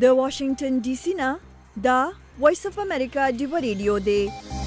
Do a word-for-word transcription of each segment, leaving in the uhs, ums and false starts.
د واشنگټن ډي سي نه دا وایس اف امریکا ډیو ریډیو دی.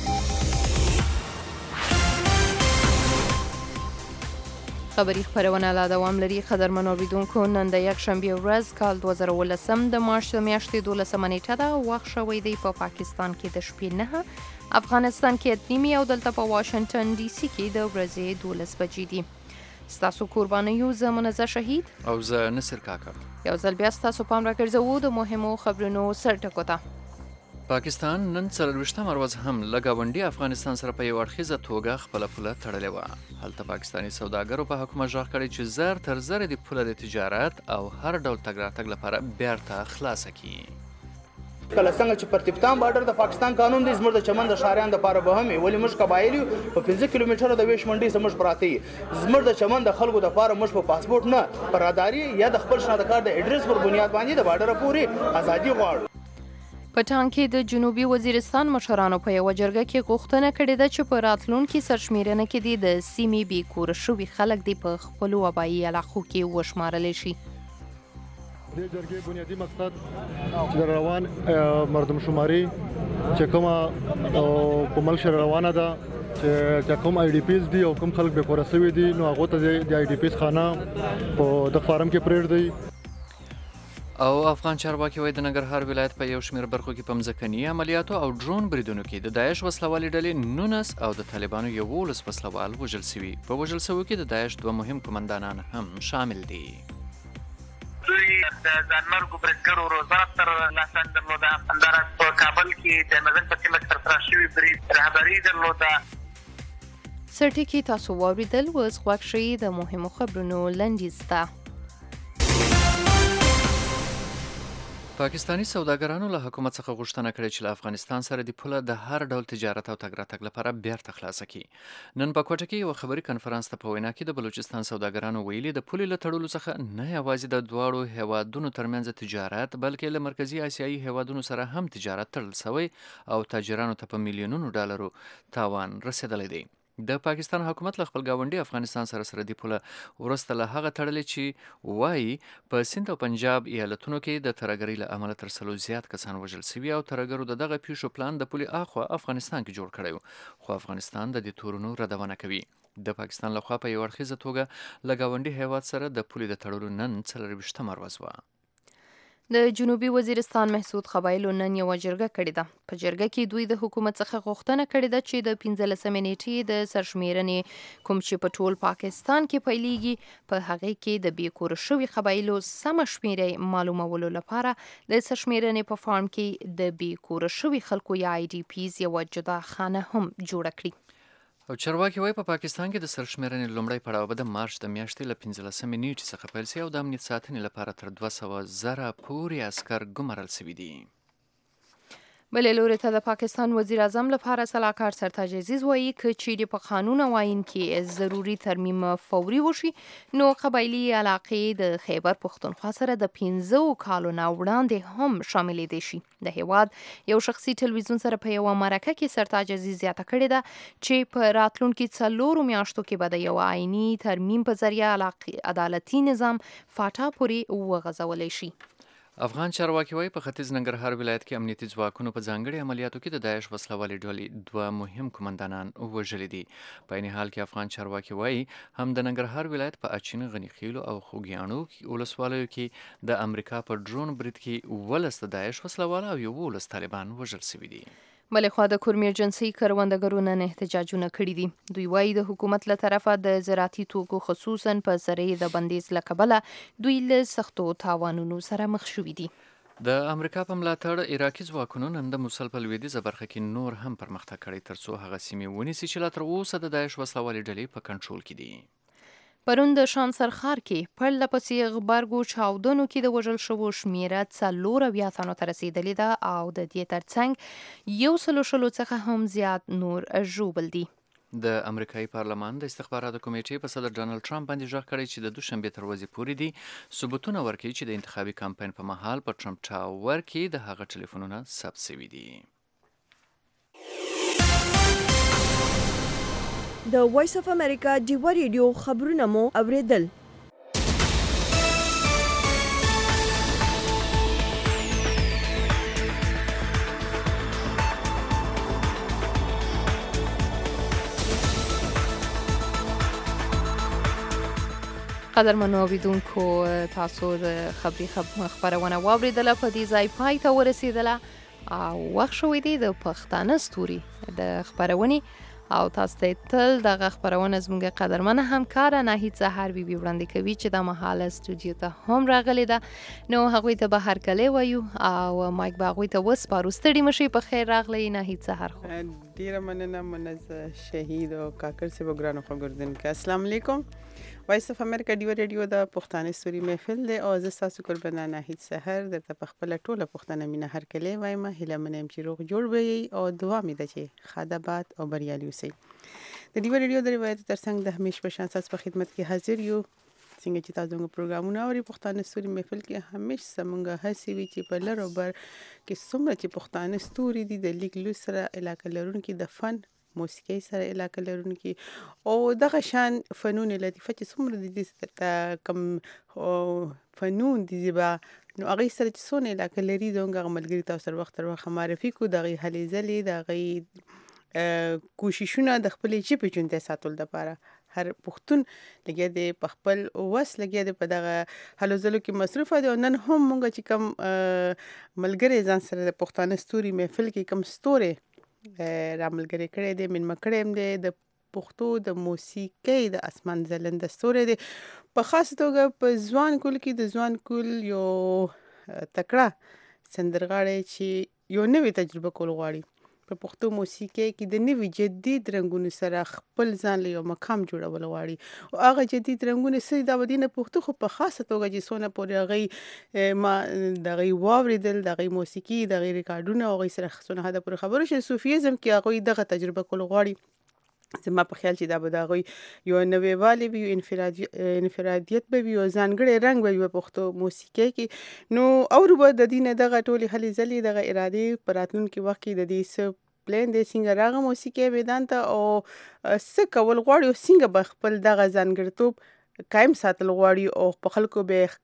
خبری خبرونه لا دوام لري. قدرمن اوریدونکو، نن د یک شنبه ورځ کال دوه زره ولسم د مارچ د میاشتې دولسمه نیټه ده. وخت شوی دی په پاکستان کې د شپې نه، افغانستان کې اته نیمې او دلته په واشنگټن ډي سي کې د ورځې دولس بجې دي. ستاسو قربانه یو زه منزه شهید او زه نصر کاکا. یو ځل بیا ستاسو پام راګرځوو د مهمو خبرونو سرټکو ته. پاکستان نن څلرویشتمه ورځ هم له ګاونډي افغانستان سره په یو اړخیزه توګه خپله پوله تړلې وه. هلته پاکستاني سوداګرو په حکومت غږ کړی چې زر تر زره د پوله د تجارت او هر ډول تګ راتګ لپاره بیرته خلاصه کړي. کله څنګه چې پر تپتان بارډر د پاکستان قانون دی، زموږ د چمن د ښاریانو دپاره به هم ولې موږ قبایل یو په پنځه کیلومتره د ویش منډۍ زموږ پراته یي. زموږ د چمن د خلکو دپاره موږ په پاسپورټ نه په راداري یا د خپل شناخت کارت د اډرس پر بنیاد باندې د بارډر پورې ازادي غواړو. په ټانګ کې د جنوبي وزیرستان مشرانو په یوه جرګه کې غوښتنه کړې ده چې په راتلونکي سرشمیرنه کې دې د سیمې بې کوره شوي خلک دې په خپلو وبایي علاقو کې وشمارلی شي. د جرګې بنیادی مقصد چې د روان مردم شماري چې کومه په ملک سره روانه ده، چې کوم آی ډي پیز دي او کوم خلک بې کوره شوي دي، نو هغو ته د آی ډي پیز خانه په دغه فارم کې پرېږدي. او افغان چارواکي وایي د ننګرهار ولایت په یو شمېر برخو کې په مځکني عملیاتو او ډرون بریدونو کې د داعش وسلوالې ډلې نونس او د طالبانو یولس وسلوال وژل شوي. په وژل شویو کې د داعش دوه مهم قمندانان هم شامل دي. دوی د ځانمرګو بریدګرو روزنه تر لاسه درلوده. همداراز په کابل کې د مزن په سیمه کې ترسره شوي برید رهبري درلوده. سرټکي تاسو واورېدل. اوس غوږ شئ د مهمو خبرونو لنډیز ته. پاکستاني سوداګرانو له حکومت څخه غوښتنه کړې چې له افغانستان سره د پوله د هر ډول تجارت او تګ راتګ لپاره بیرته خلاصه کړي. نن په کوټه کې یوه خبري کنفرانس ته په وینا کې د بلوچستان سوداګرانو ویلي د پولې له تړلو څخه نه یوازې د دواړو هیوادونو ترمنځ تجارت، بلکې له مرکزي اسیایي هیوادونو سره هم تجارت تړل شوی او تاجرانو ته په میلیونونو ډالرو تاوان رسېدلی دی. د پاکستان حکومت له خپل ګاونډي افغانستان سره سره دی پوله وروسته له هغه تړلې چې وایي په سند او پنجاب ایالتونو کې د ترهګرۍ له امله تر سلو زیات کسان وژل شوي او ترهګرو د دغه پیښو پلان د پولې اخوا افغانستان کې جوړ کړی و، خو افغانستان د دې تورونو ردونه کوي. د پاکستان لخوا په یو اړخیزه توګه له ګاونډي هیواد سره د پولې د تړلو نن څلرویشتمه ورځ وه. د جنوبي وزیرستان محسود قبایلو نن یوه جرګه کړې ده. په جرګه کې دوی د حکومت څخه غوښتنه کړې ده چې د پنځلسمې نیټې د سرشمیرنې کوم چې په ټول پاکستان کې پیلیږي، په هغې کې د بې کوره شوي قبایلو سمه شمېره معلومولو لپاره د سرشمیرنې په فارم کې د بې کوره شوي خلکو یا آی ډي پیز یوه جدا خانه هم جوړه کړي. او چارواکي وایي په پاکستان کې د سرشمیرنې لومړی پړاو به د مارچ د میاشتې له پنځلسمې نیټې څخه پیل شي او د امنیت ساتنې لپاره تر دوه سوه زره پورې عسکر ګمارل شوي دي. بلې لوري ته د پاکستان وزیر اعظم لپاره سلاکار سرتاج عزیز وایي که چیرې په قانون او آیین کې ضروري ترمیم فوري وشي، نو قبایلي علاقې د خیبر پښتونخوا سره د پنځو کالو نه وړاندې هم شاملېدی شي. د هیواد یو شخصي ټلویزیون سره په یوه مرکه کې سرتاج عزیز زیاته کړې ده چې په راتلونکي څلورو میاشتو کې به د یو آییني ترمیم په ذریعه عدالتي نظام فاټا پورې وغځولی شي. افغان چارواکي وایي په ختیځ ننګرهار ولایت کې امنیتي ځواکونو په ځانګړي عملیاتو کې د داعش وسلوالې ډلې دوه مهم قمندانان وژلي دي. په عین حال کې افغان چارواکي وایي هم د ننګرهار ولایت په اچین، غني خیلو او خوږیاڼو ولسوالیو کې د امریکا په ډرون برید کې ولس د داعش وسلوال او یولس طالبان وژل شوي دي. بلې خوا د کورمیر جنسي کروندګرو نن احتجاجونه کړي دي. دوی وایي د حکومت له طرفه د زراعتي توکو خصوصا په زرعي د بندیز له کبله دوی له سختو تاوانونو سره مخ شوي دي. د امریکا په ملاتړ عراقي ځواکونو نن د موسل په لویدیځه برخه کې نور هم پرمختګ کړی ترڅو هغه سیمې ونیسي چې لا تر اوسه د داعش وسلوالې ډلې په کنټرول کې دي. پرون د شام سرخار کې پرله پسې غبرګو چاودنو کې د وژل شوو شمیره څلور اویا تنو ته رسېدلې ده او د دې ترڅنګ یو سلو شلو څخه هم زیات نور ژوبل دي. د امریکایي پارلمان د استخباراتو کمیټې په صدر ډانلډ ټرمپ باندې غږ کړی چې د دوشنبې تر ورځې پورې دي ثبوتونه ورکړي چې د انتخابي کمپاین په مهال په ټرمپ ټاور کې د هغه ټلیفونونه ثبت شوي دي. د وایس اف امریکا ډیو ریډیو خبرونه مو اوریدل. قدرمنو اوریدونکو تاسو د خبري خبرونه واوریدله په دې ځای پای ته ورسېدله او وخت شوی دی د پښتانه ستوري د خبرونې او تاسو ته تل دغه خبرونه زموږ قدرمنه همکاره ناهید زهر بیبي وړاندې کوي چې د مهاله استودیو ته هم راغلې ده نو هغوی ته به هرکلی وایو او مایک به هغوی ته وسپارو ستړي مشئ په خیر راغلی ناهید زهر خو ډیره مننه منز شهید او کاکر سی وګرانو خبردونکو السلام علیکم وایس اف امریکا ډیو ریډیو د پښتانه ستوري محفل دی او زه تاسو قربانه ناهید سحر درته په خپل ټوله پښتنه مینه هرکلی وایم هله منم چې روغ جوړ وي او دعا مې ده چې خادبات او بریالي اوسئ د ډیو ریډیو د روایت ترڅنګ د همیش په شان تاسو په خدمت کې حاضر یو څنګه چې تاسو موږ پروګرامونه اوري پښتانه ستوري محفل کې همیش زمونږ هڅې وي چې په لر او بر کې څومره چې پښتانه ستوري دي د لیک لوست سره علاقه لرونکي د فن موسیقي سره علاقه لرونکي او دغه شان فنون لطیفه چې څومره د دې کم فنون دي زیبا نو هغه سره چې څونه علاقه لري دغه ملګری تاسو سره وخت تر وخت معرفي کو دغه هلې ځلې دغه کوششونه د خپل ژبې ژوندۍ ساتل لپاره هر پښتون لګیا دی په خپل وس لګیا دی په دغه هلو ځلو کې مصروف دی او نن هم مونږ چې کوم ملګری ځان سره د پښتانه ستوري محفل کې کوم ستوري را ملګری کړی دی مېلمه کړی یم دی د پښتو د موسیقۍ د اسمان ځلنده ستوری دی په خاص توګه په ځوان کول کې د ځوان کول یو تکړه سندرغاړی چې یو نوې تجربه کول غواړي په پښتو موسیقۍ کې د نوي جدید رنګونو سره خپل ځان له یو مقام جوړول غواړي او هغه جدید رنګونه سړي د ودینه پښتو خو په خاصه توګه چې سونه پورې هغه ما دغه واوریدل دغه موسیقي دغه ریکارډونه او غي سره سونه هدا پر خبرو شي صوفیزم کې هغه دغه تجربه کول غواړي زما په خیال چې دا به دغه یو نوې والی وي انفرادي انفرادیت به وي او ځانګړي رنګ به وي په پښتو موسیقۍ کې نو اورو به د دینه دغه ټولي هلې ځلې دغه ارادي پراتونکو وخت کې د دې سب پلان د څنګه راغه موسیقي میدان ته او څه کول غواړي او څنګه به خپل دغه ځانګړتوب قائم ساتل غواړي او په خلکو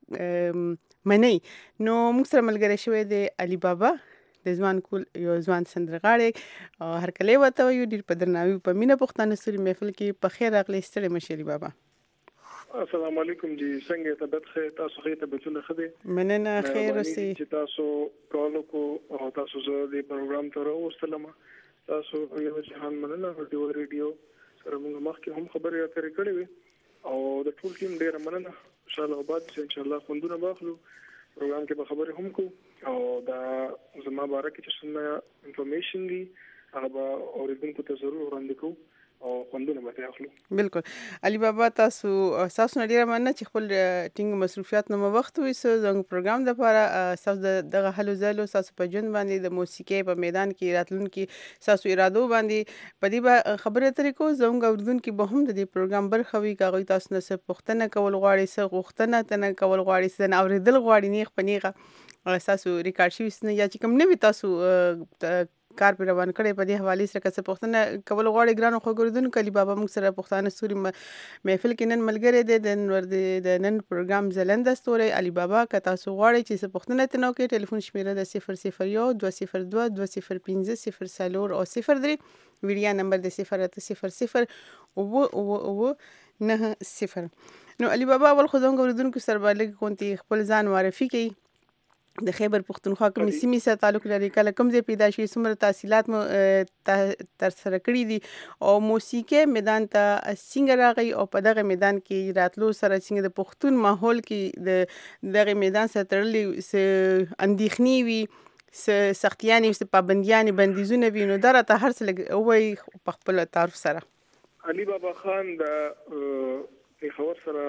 به منی نو موږ سره ملګری شوی دی علي بابا د ځوان کول یو ځوان سندرغاړی هر کله وته یو ډیر په درناوي په مینه پښتانه ستوري محفل کې په خیر راغلی ستړي مشه علي بابا السلام علیکم جی څنګه طبیعت خیر تاسو خیر طبیعتونه خدي مننه خیر اوسئ چې تاسو کالو کو او تاسو زه د پروګرام ته راوستلم تاسو یو جهان مننه ډیو ریډیو سره موږ مخکې هم خبرې اترې کړې وي او د ټول ټیم ډیر مننه ان شاء الله بعد ان شاء الله خوندونه باخلو پروګرام کې به خبرې هم کو او دا زما باره کې چې څنګه انفارمیشن دي هغه اوریدونکو ته ضرور وړاندې کوو او خوندونه به اخلو بالکل علي بابا تاسو تاسو نه ډیره مننه چې خپل ټینګ مصروفیات نو وخت وېسو زموږ پروګرام د لپاره تاسو دغه هلو ځلو تاسو په جون باندې د موسیقي په میدان کې راتلونکي تاسو ارادو باندې په دې خبره طریقو زموږ اوردونکو به هم د دې پروګرام برخه وي کاغوي تاسو نه څه پوښتنه کول غواړي څه غوښتنه تنه کول غواړي څه اوریدل غواړي نیغ پنیغه تاسو ریکارډ شوی سن یا چې کوم نوی تاسو کار پر روان کړي په دې حواله سره کڅ پښتنه کول غواړي ګرانو خو ګردون کلی بابا موږ سره پښتانه ستوري محفل کې نن ملګری دی د نور د نن پروګرام زلنده ستوري علي بابا که تاسو غواړئ چې پښتنه تنو کې ټلیفون شمیره د صفر صفر یو دوه صفر دوه دوه صفر پنځه صفر صفر او صفر درې ویډیا نمبر د صفر اته صفر صفر او او او نه صفر نو علي بابا اول خو زموږ ګردون کې سره بالغ کونتي خپل ځان معرفي کوي د خیبر پختونخوا کوم سیمې سره تعلق لري کله کوم ځای پیدا شي څومره تحصیلات مو تر سره کړی دي او موسیقي میدان ته څنګه راغی او په دغه میدان کې راتلو سره څنګه د پښتون ماحول کې د دغه میدان سره تړلې س اندېخنی وي س سختيانې س پابنديانې بندیزونه وي نو درته هر څه وای په خپل تعارف سره علي بابا خان د پیښور سره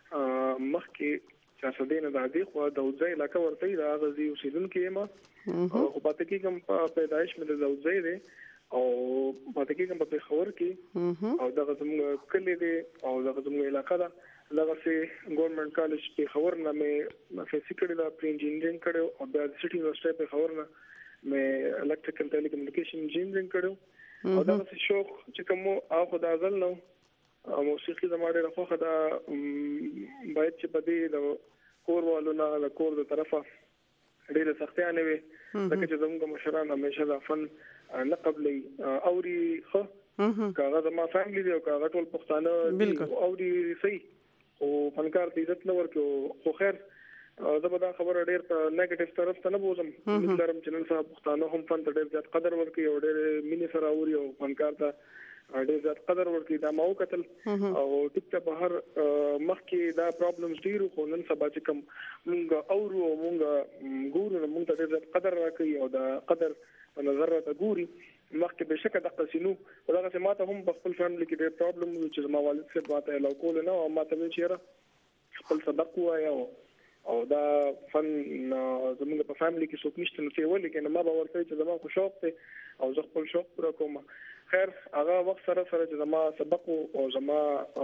مخکې چاسدینه د عادي خو د وځي علاقه ورته دا غزي اوسیدونکو یم او پاتې کې کوم په پیدایش مې د وځي دی او پاتې کې کوم په خبر کې او دغه زموږ کلی دی او دغه زموږ علاقه ده دغه سي ګورنمنت کالج په خبر نه مې فزیکل د پری انجینرینګ کړو او د سټي یونیورسيټي په خبر نه مې الکتریکل ټیلیکومونیکیشن انجینرینګ کړو او دغه شوق چې کوم او خدای ځل نو موسیقي زموږ د خوخه دا باید چې په دې د کور والو نه د کور د طرفه ډېر سختیانه وي لکه چې زموږ مشران همیشه د فن نه قبلې اوري خو کاغه ما فاميلي دی او کاغه ټول پښتانه اوري صحیح او فنکار ته عزت نه ورکړو. خو خیر زه به دا خبره ډېر په نیگیټیو طرف ته نه بوزم. امید لرم چې نن سبا پښتانه هم فن ته ډېر زیات قدر ورکوي او ډېر مینې سره اوري او فنکار ته ډېر زیات قدر ورکوي. دا ما وکتل او ټیک ته په هر مخ کې دا پرابلمز ډېر خو نن سبا چې کوم مونږ اورو او مونږ ګورو نو مونږ ته ډېر زیات قدر راکوي او دا قدر په نظر راته ګوري. مخکې بهشکه دغه سينو او دغه چې ماته هم په خپل فیملی کې ډېر پرابلم و چې زما والد صاحب ماته لا کول نه او ماته ویل چې خپل سبق وایا او دا فن زموږ په فیملی کې څوک نشته نو څه ولې کنه ما به ورته چې زما خو شوق دی او زه خپل شوق پوره کوم. خیر هغه وخت سره سره چې زما سبق او زما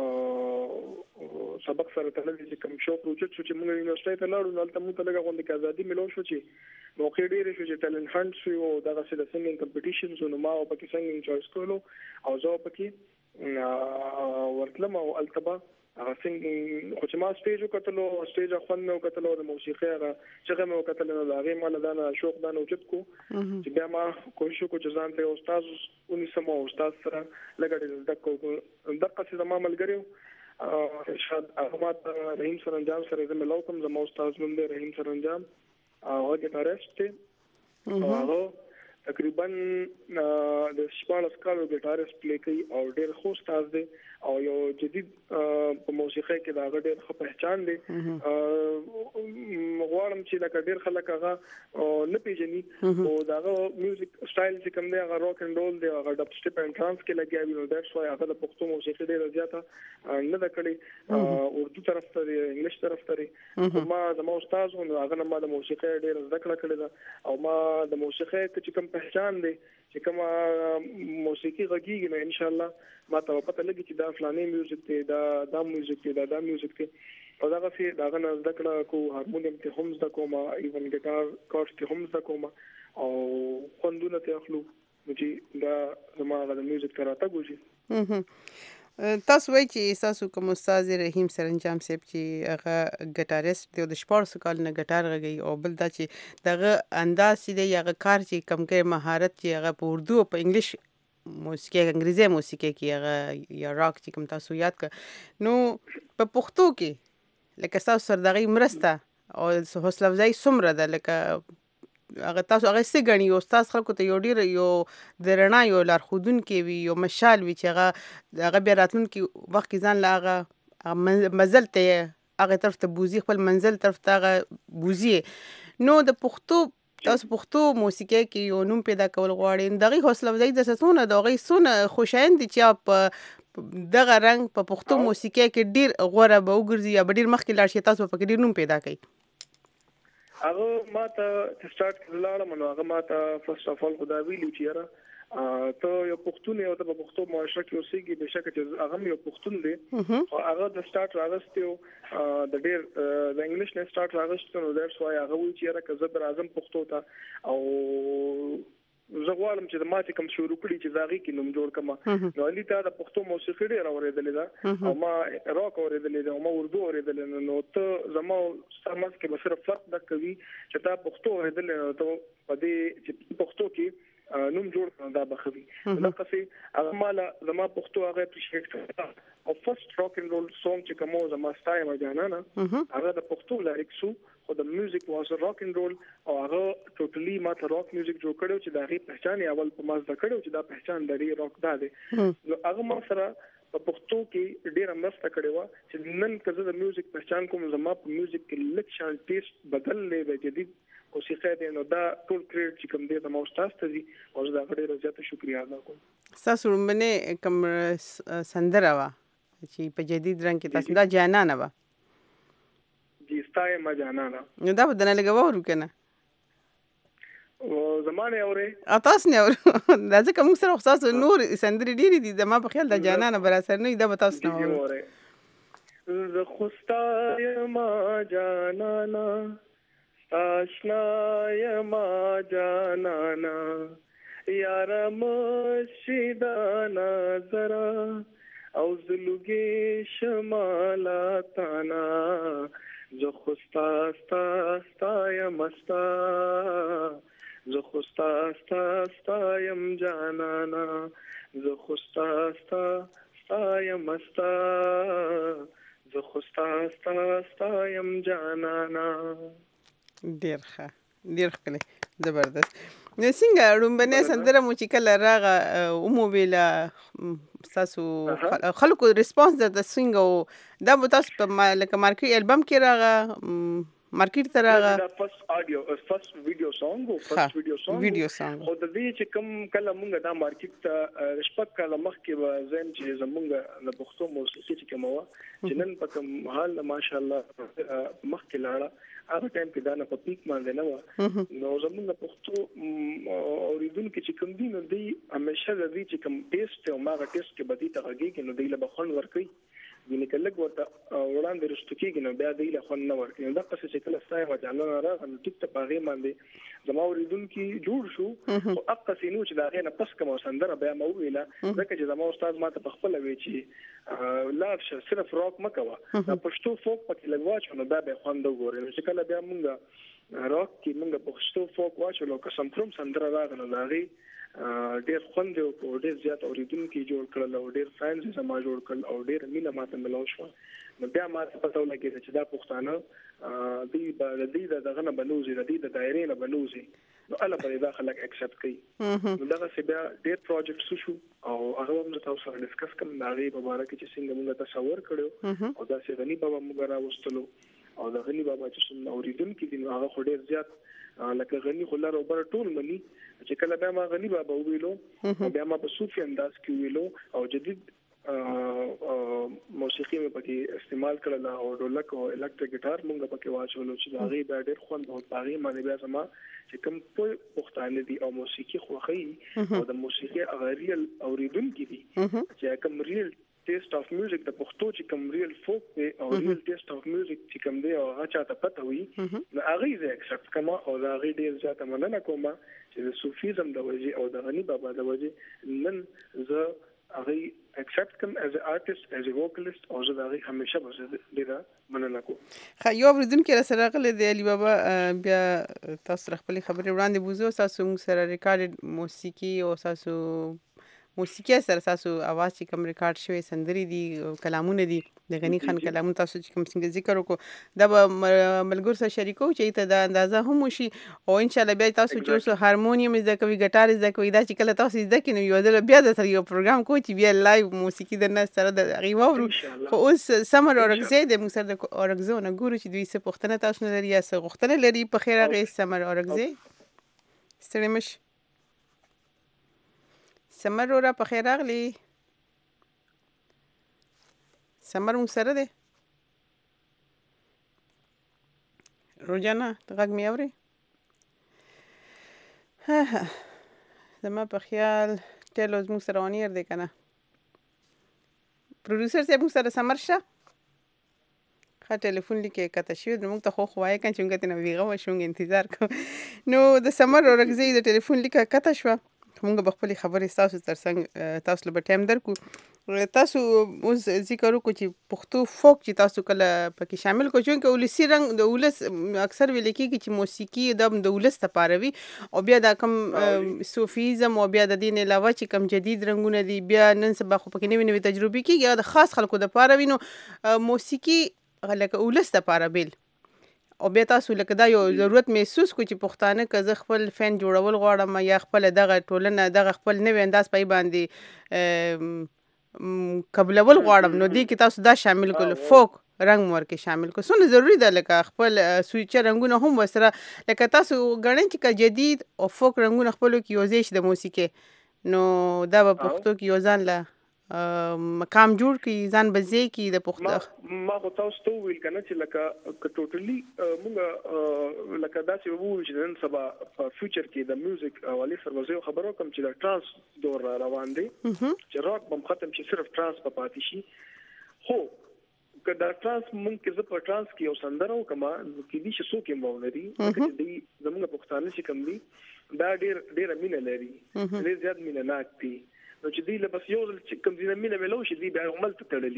سبق سره تللی چې کوم شوق وروچت شو چې موږ یونیورسيټي ته لاړو نو تل موږ لږه غونډه کې ازادي ملو شو چې نو خې ډېر شو چې ټالنت هانټ شو او دا څه د سنګینګ کمپټیشنز نو ما او پکې سنګینګ چويس کولو او زه پکې ورتلم او التبا هغه څنګه خو چې ما سټیج وکړلو سټیج خپل مې وکړلو د موسیقي هغه چې مې وکړلو نو هغه مال دا نه شوق دا نه وجود کو چې بیا ما کوشش وکړ چې ځان ته استاد ونی سمو استاد سره لګړې د کو دغه څه زما ملګریو شاد احمد رحیم سرانجام سره زما لوکم زما استاد نوم دی رحیم سرانجام او ګټاریست هغه تقریبا د شپږ کالو ګټاریست پلی کوي او ډېر خو استاد دی او یو جدید په موسیقۍ کې دا ډېر ښه پہچان دی. غواړم چې دا ډېر خلک هغه نه پیژني او دا میوزیک سټایل چې کوم دی هغه راک اینڈ رول دی هغه ډب سټپ اینڈ ټرانس کې لګیاوي نو دیټس وای هغه د پښتو موسیقۍ ډېر زیاته نه د کړي اردو طرف ته دی انګلیش طرف ته دی. ما زما استاد نو هغه نه ما د موسیقۍ ډېر زده کړه کړې ده او ما د موسیقۍ چې کوم پہچان دی چې کوم موسیقي غږیږي نو ان شاء الله ما ته پته لګي چې دا فلاني میوزیک دی دا دا میوزیک دی دا دا میوزیک دی او دا غفي دا غن زده کړه کو هارمونیم ته هم زده کوم ایون ګټار کورس ته هم زده کوم او خوندونه ته اخلو چې دا زموږ د میوزیک تر راته ګوزي. تاسو وایي چې تاسو کوم استاد رحیم سرانجام صاحب چې هغه ګټاریست دی او د شپږ کال نه ګټار غږی او بل دا چې دغه انداز دی هغه کار چې کم کې مهارت چې هغه په اردو او په انګلیش موسیقي انګریزي موسیقي کې هغه یا راک چې کوم تاسو یاد ک نو په پښتو کې لکه تاسو سره دغه مرسته او حوصله افزای څومره ده لکه هغه تاسو هغه څه غني او تاسو خلکو ته یو ډیر یو د رڼا یو لارښودون کې وي یو مشال وي چې هغه هغه بیا راتلون کې وخت کې ځان لا هغه مزل ته هغه طرف ته بوزي خپل منزل طرف ته هغه بوزي. نو د پښتو تاسو پښتو موسیقي کې یو نوم پیدا کول غواړئ دغه حوصله افزای د څونه دغه څونه خوشایند دي چې په دغه رنګ په پښتو موسیقي کې ډیر غوړه به وګرځي یا ډیر مخکې لاړ شي تاسو په ډیر نوم پیدا کړئ. هغه ماته سٹارټ کړلاړم نو هغه ماته فرست اف اول خدا ویلو چې یاره ته یو پښتون یو ته په پښتو معاشره کې اوسېږي بهشکه چې هغه یو پښتون دی او هغه د سٹارټ راغستیو د ډیر د انګلیش نه سٹارټ راغستو نو دیټس وای هغه وی چې یاره که زه راځم پښتو ته او زه غواړم چې د ماته کوم شروع کړی چې زاغي کې نوم جوړ کما نو علي ته د پښتو موسیقي ډیر اورېدلې ده او ما راک اورېدلې ده او ما اردو اورېدلې نو ته زما سمس کې به صرف فرق د کوي چې تا پښتو اورېدلې نو ته په دې چې پښتو کې نوم جوړ کړه دا بخوي نو قصې هغه مال زما پښتو هغه اپریشیټ کړه او فرست راک اینڈ رول سونګ چې کومه زما ستای ما جانانا هغه د پښتو لیریکسو خو د میوزیک واز راک اینڈ رول او هغه ټوټلی ما ته راک میوزیک جوړ کړو چې دا غي پہچان اول په ماز د کړو چې دا پہچان لري راک دا دی نو هغه ما سره په پښتو کې ډیر مرسته کړې و چې نن کزه د میوزیک پہچان کوم زما په میوزیک کې لک شان ټیسټ بدل لې د جدید موسیقي دی نو دا ټول کریډ چې کوم دی د موستاس ته دي او دا ډیر زیاته شکریا ادا کوم. تاسو باندې کوم سندره وا چې په جدید رنګ کې تاسو دا جانانه وا جی ستای ما جانانا نو دا بدنه لګاورو کنه او زمانه اورې تاسو نه اورو دا ځکه موږ سره خاص نور سندري ډېری دي د ما په خیال د جانانه بر اثر نه دا به تاسو نه اورې زه خوستای ما جانانا آشنا ما جانانا یار مشیدانا زرا او زلوگی شمالاتانا زه خوستا ستا ستایم استا زه خوستا ستا ستایم جانانا زه خوستا ستا ستایم استا زه خوستا ستا ستا یم جانانا. ډیر ښه ډیر ښکلی زبردست. نو څنګه ړومبنۍ سندره مو چې کله راغه وموویله ستاسو خلکو ریسپانس درته څنګه و؟ دا به تاسو په لکه مارکیټ البم کې راغه مارکیټ ته راغه؟ دا فرست اډیو فرست ویډیو سانګ او فرست ویډیو سانګ ویډیو سانګ او د دې چې کوم کله مونږ دا مارکیټ ته رسپک کله مخکې به زم چې زمونږ د پښتو موسیقي چې کوم و چې نن په کوم حال ماشاءالله مخکې لاړه هغه ټایم کې دا نه په پیک باندې نه و. نو زمونږ پښتو اوریدونکو چې کوم دي نو دی همیشه د دې چې کوم ټیسټ او ماغه ټیسټ کې بدی ته غږی نو دی له بخون ورکي ینه کله ورته وړاندې رښتو کېږي نو بیا دی له خون نه ورکي. دا قصه چې کله ستای و جانانه راغله نو ټیک ته باغې باندې زما اوریدونکو جوړ شو او اقا سينو چې دا غینه پس کوم سندره بیا مو ویله ځکه چې زما استاد ماته په خپل وی چې لاف شه صرف راک مکوا دا پښتو فوک پکې لګواچ نو دا به خوند وګورئ. چې کله بیا مونږه راک کې مونږه پښتو فوک واچو نو قسم کوم سندره راغله داغي ډیر خوند او ډیر زیات اوریدونکو جوړ کړل او ډیر فانز سما جوړ کړل او ډیر مینه ماته ملو شو. نو بیا ماته پته ولګی چې دا پښتانه دی د دې دغه نه بنوزي د دې د دایره نه بنوزي نو الله په دې خلک اکسپټ کوي. نو دغه سی بیا ډیر پروجیکټ شو او هغه موږ تاسو سره ډیسکس کوم ناغي په اړه کې چې څنګه موږ تصور کړو او دا څنګه غنی بابا موږ راوستلو او د غنی بابا چې څنګه اوریدونکو دي هغه خو ډیر زیات لکه غنی خو لاره وبر ټول مني چې کله بیا ما غنی بابا ویلو بیا ما په صوفي انداز کې ویلو او جدید موسیقي مې پکې استعمال کړل او ډولک او الکتریک ګټار مونږ پکې واچولو چې دا غي بیا ډېر خوند او باغې باندې بیا سما چې کوم په پښتانه دي او موسیقي خوخي او د موسیقي اغریل اوریدونکو دي چې کوم ریل ټیسټ اف میوزیک د پښتو چې کوم ریل فوک دی او ریل ټیسټ اف میوزیک چې کوم دی او هغه چاته پته وي نو هغه یې اکسپټ کما او دا غي ډیر زیاته مننه کوم چې د صوفیزم د وجې او د غنی بابا د وجې نن زه هغه اکسپټ کوم as an artist as a vocalist او زه دا غي همیشه به ډیر مننه کوم. خا یو اوریدونکو را سره غل دی علي بابا بیا تاسو خپل خبرې وړاندې بوزو تاسو سره ریکارډ موسیقي او تاسو موسیقي سره تاسو اواز چې کوم ریکارډ شوی سندري دي کلامونه دي د غنی خان کلامونه تاسو چې کوم څنګه ذکر وکړو دا به ملګر سره شریکو چې ته د اندازه هم شي او ان شاء الله بیا تاسو چې اوس هارمونیم زده کوي ګټار زده کوي دا چې کله تاسو زده کینو یو ځل بیا د یو پروګرام کوي چې بیا لایو موسیقي د ناس سره د غیوورو خو اوس سمر اورګزې د موږ سره د اورګزو نه ګورو چې دوی څه پوښتنه تاسو نه لري یا څه غوښتنه لري په خیر هغه سمر اورګزې ستړي مش سمر ورا په خیر راغلی سمر مو سره دی روجانا ته غږ مې اوري ها ها زما په خیال ټیلوز مو سره ونیر دی کنه پروډوسر صاحب مو سره سمر شه خا ټلیفون لیکه کته شو موږ ته خو خوای کان چې موږ ته نو ویغه وشونګ انتظار کو نو د سمر اورګزې د ټلیفون لیکه کته شو موږ به خپل خبرې تاسو ترڅنګ تاسو له ټایم درکو تاسو اوس ذکر وکړو چې پښتو فوک چې تاسو کله پکې شامل کو چې ولسی رنګ د ولس اکثر ویل کېږي چې موسیقي د ولس لپاره وي او بیا د کم صوفیزم او بیا د دین علاوه چې کم جدید رنگونه دي بیا نن سبا خو پکې نوې نوې تجربې کېږي د خاص خلکو لپاره وي نو موسیقي لکه ولس لپاره بیل او بیا تاسو لکه دا یو ضرورت محسوس کو چې پښتانه که زه خپل فن جوړول غواړم یا خپل دغه ټولنه دغه خپل نوې انداز پای باندې قبلول غواړم نو دې کې تاسو دا شامل کول فوک رنگ مور کې شامل کو سونه ضروری ده لکه خپل سویچ رنگونه هم وسره لکه تاسو غړن چې جدید او فوک رنگونه خپل کې یوځای شي د موسیقي نو دا په پښتو کې یو ځان له مقام جوړ کی ځان بځي کی د پښتو ما خو تاسو ته ویل کنه چې لکه ټوټلی موږ لکه داسې وو چې نن سبا په فیوچر کې د میوزیک حواله سره وزو خبرو کوم چې د ترانس دور روان دی چې راک بم ختم چې صرف ترانس په پاتې شي خو که دا ترانس مونږ زه په ترانس کې یو سندره وکما کې دي چې څوک یې مونږ لري چې دی زموږ پښتانه چې کوم دي دا ډیر ډیر مینه لري ډیر زیات مینه ناک دي نو چې دی له بس یو چې کوم دینه مینه ملو شي دی بیا عمل ته تړلی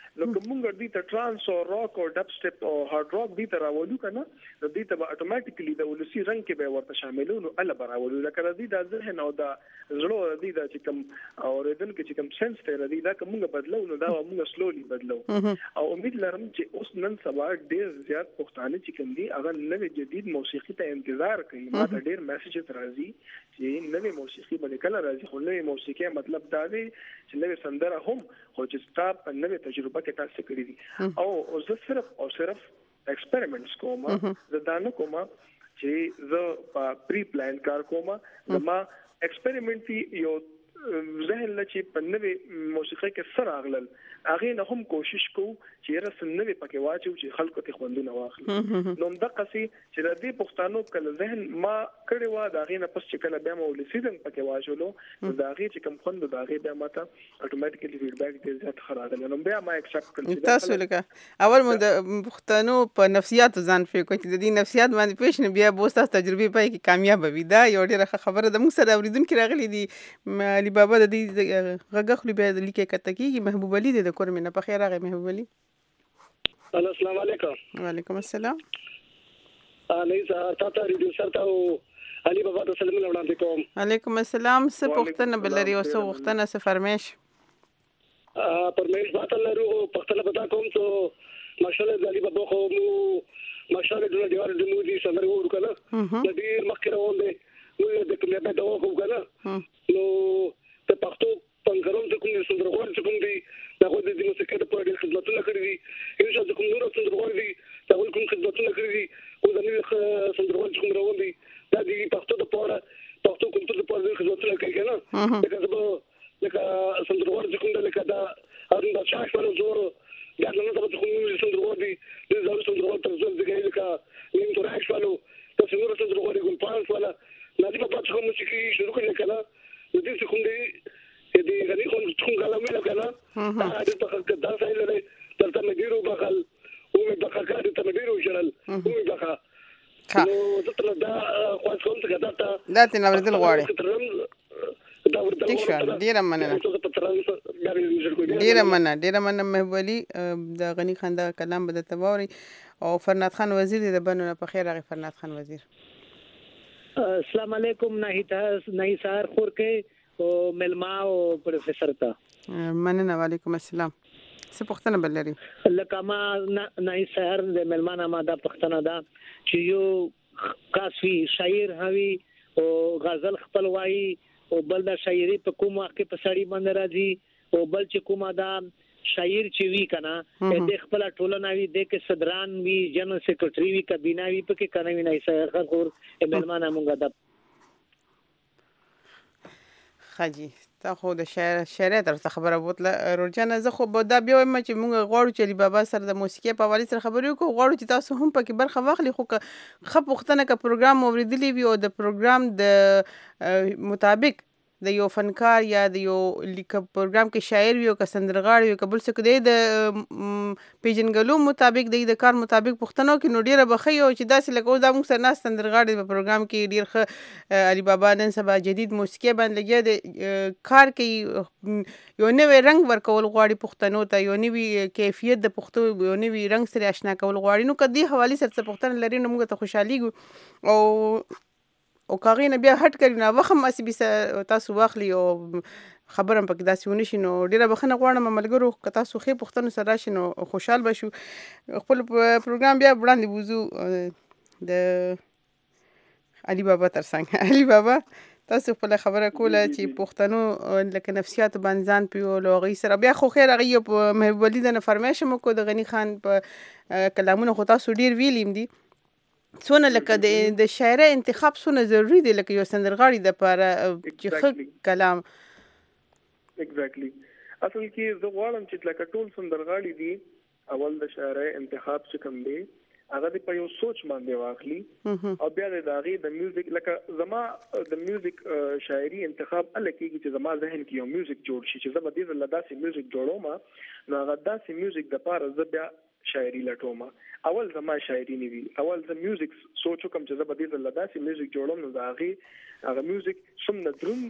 نو کومګر دي ته ترانس او راک او ډب سټپ او هارد راک دي ته راولو کنه نو دي ته اتوماتیکلی د ولسی رنگ کې به ورته شاملو نو ال براولو لکه دي د ذهن او د زړه دي د چې کوم اوریدل کې چې کوم سنس ته دي دا کومګه بدلو نو دا موږ سلولي بدلو او امید لرم چې اوس نن سبا ډیر زیات پښتانه چې کوم دي هغه نوې جدید موسیقي ته انتظار کوي ما ته ډیر میسج راځي چې نوې موسیقي باندې کله راځي خو نوې موسیقي مطلب دا دی چې نوې سندره هم خو چې تاسو نوې تجربه کې تاسو کړی دي او زه صرف او صرف ایکسپریمنټس کوم زه دا نه کوم چې زه په پری پلان کار کوم زما ایکسپریمنټ یو ذهن لچې په نوې موسیقي کې سره اغلل هغه نه هم کوشش کوو چې رسم نوې پکې واچو چې خلکو ته خوندونه واخلي نو د قصي چې د دې پښتنو کله ذهن ما کړي وا دا غي نه پس چې کله بیا مو لسیدن پکې واچولو دا غي چې کوم خوند دا غي بیا ماته اتوماتیکلی فیډبیک دې زیات خراغل نو بیا ما ایکسپټ کړم تاسو لکه اول مو د پښتنو په نفسیات ځان فکر کوي چې د دې نفسیات باندې پېښ نه بیا بوستا تجربه پای کې کامیاب وي دا یو ډیره خبره د موږ سره اوریدونکو راغلي دي علي بابا د دې غږخلي به لیکه کته کیږي محبوب علي د کور مینه په خیر راغی محبوب علي السلام علیکم وعلیکم السلام الیزا تاسو ریډیو سره او علي بابا ته سلام وړاندې کوم علیکم السلام څه پوښتنه بلري او څه وختنه څه فرمایش ا پرمیش باته لرو پښتنه پتا کوم ته ماشاءالله علي بابا خو مو ماشاءالله د دیوار د مو دي سمره ورکله د دې مخکره وله نو د کومه به دا وکړه کنه نو ته پښتو پنځګرام ته کوم سندرغوړ چې کوم دي دا خو د دې موسیقۍ په اړه خدمتونه کړې دي ان شاء الله کوم نور سندرغوړ دي دا کوم خدمتونه کړې دي او د نوې سندرغوړ چې کوم روان دي دا د پښتو د پاره پښتو کلتور د پاره خدمتونه کوي کنه دا که لکه سندرغوړ چې کوم لکه دا اړین د شاش په زور دا نه ته کوم نور سندرغوړ دي د زړه سندرغوړ تر څو دغه لکه نیم تر عاش والو تاسو نور سندرغوړ ګل پانس ولا نادي په پاتې کوم موسیقي شروع کړل کنه د دې څخه دې دې غني کوم څنګه کلامي لګاله دا د تخکر دا ځای لري ترته مدیرو بخل او مې بخکا د تمدیرو شرل او مې بخا نو زه دا خاص کوم څه دا ته دا تنه ورته غواړي دا ورته ډیره ډیره مننه ډیره مننه ډیره مننه محبوب علي د غني خان دا کلام به د تبوري او فرناد خان وزیر د بنو په خیر راغی فرناد خان وزیر السلام علیکم نهیت نهیسار خور کې او ملما او پروفیسور ته مننه وعلیکم السلام څه پښتنه بلري لکه ما نهیسار د ملما ما دا پښتنه دا چې یو کافي شاعر هوي او غزل خپل وایي او بل دا شاعري په کوم وخت په سړی باندې راځي او بل چې کومه دا شاعر چې وی کنه د خپل ټولنه وی د کې صدران وی جنرال سیکریټری وی کابینه وی په کې کنه وی نه سره خور ملمانه مونږه د خاجي تا خو د شعر شعر تر خبره بوتله روجانه زه خو دا بیا وایم چې مونږ غواړو چې علي بابا سره د موسیقي په حواله سره خبرې وکړو غواړو چې تاسو هم پکې برخه واخلي خو خپ وختنه ک پروګرام اوریدلی وي او د پروګرام د مطابق د یو فنکار یا د یو لیک پروګرام کې شاعر وي او ک سندرغاړي وي قبول سکه د پیجنګلو مطابق د کار مطابق پښتنو کې نو ډیره بخي او چې داسې لکه اوس د موږ سره ناس سندرغاړي په پروګرام کې ډیر ښه علي بابا نن سبا جدید موسیقي باندې لګیا د کار کې یو نوې رنگ ورکول غواړي پښتنو ته یو نوې کیفیت د پښتو یو نوې رنگ سره آشنا کول غواړي نو کدي حواله سره پښتون لري نو موږ ته خوشحالي او او کاغې نه بیا هټ کړي نه وخت مې به تاسو واخلي او خبرم پکې داسې ونی شي نو ډیره بخنه غواړم ملګرو که تاسو خې پښتون سره راشي نو خوشحال بشو خپل پروګرام بیا وړاندې وځو د علي بابا ترڅنګ علي بابا تاسو خپل خبره کوله چې پښتنو لکه نفسیات باندې ځان پیو لوغي سره بیا خو خیر هغه په محبوب علي د فرمایش مو کو د غنی خان په کلامونو خو تاسو ډیر ویلیم دي څونه لکه د د شاعر انتخاب څونه ضروری دی لکه یو سندرغاړي د لپاره چې ښه کلام ایگزیکټلی اصل کې زه غواړم چې لکه ټول سندرغاړي دي اول د شاعر انتخاب څه کوم دی هغه د په یو سوچ باندې واخلي او بیا د هغه د میوزیک لکه زما د میوزیک شاعري انتخاب الکیږي چې زما ذهن کې یو میوزیک جوړ شي چې زما د دې لداسې میوزیک جوړوم نو هغه داسې میوزیک د پاره زه بیا شاعري لټوم اول زما شاعري نه وی اول زه میوزیک سوچو کوم چې زه به دې لداسې میوزیک جوړوم نو دا هغه هغه میوزیک څومره دروند دی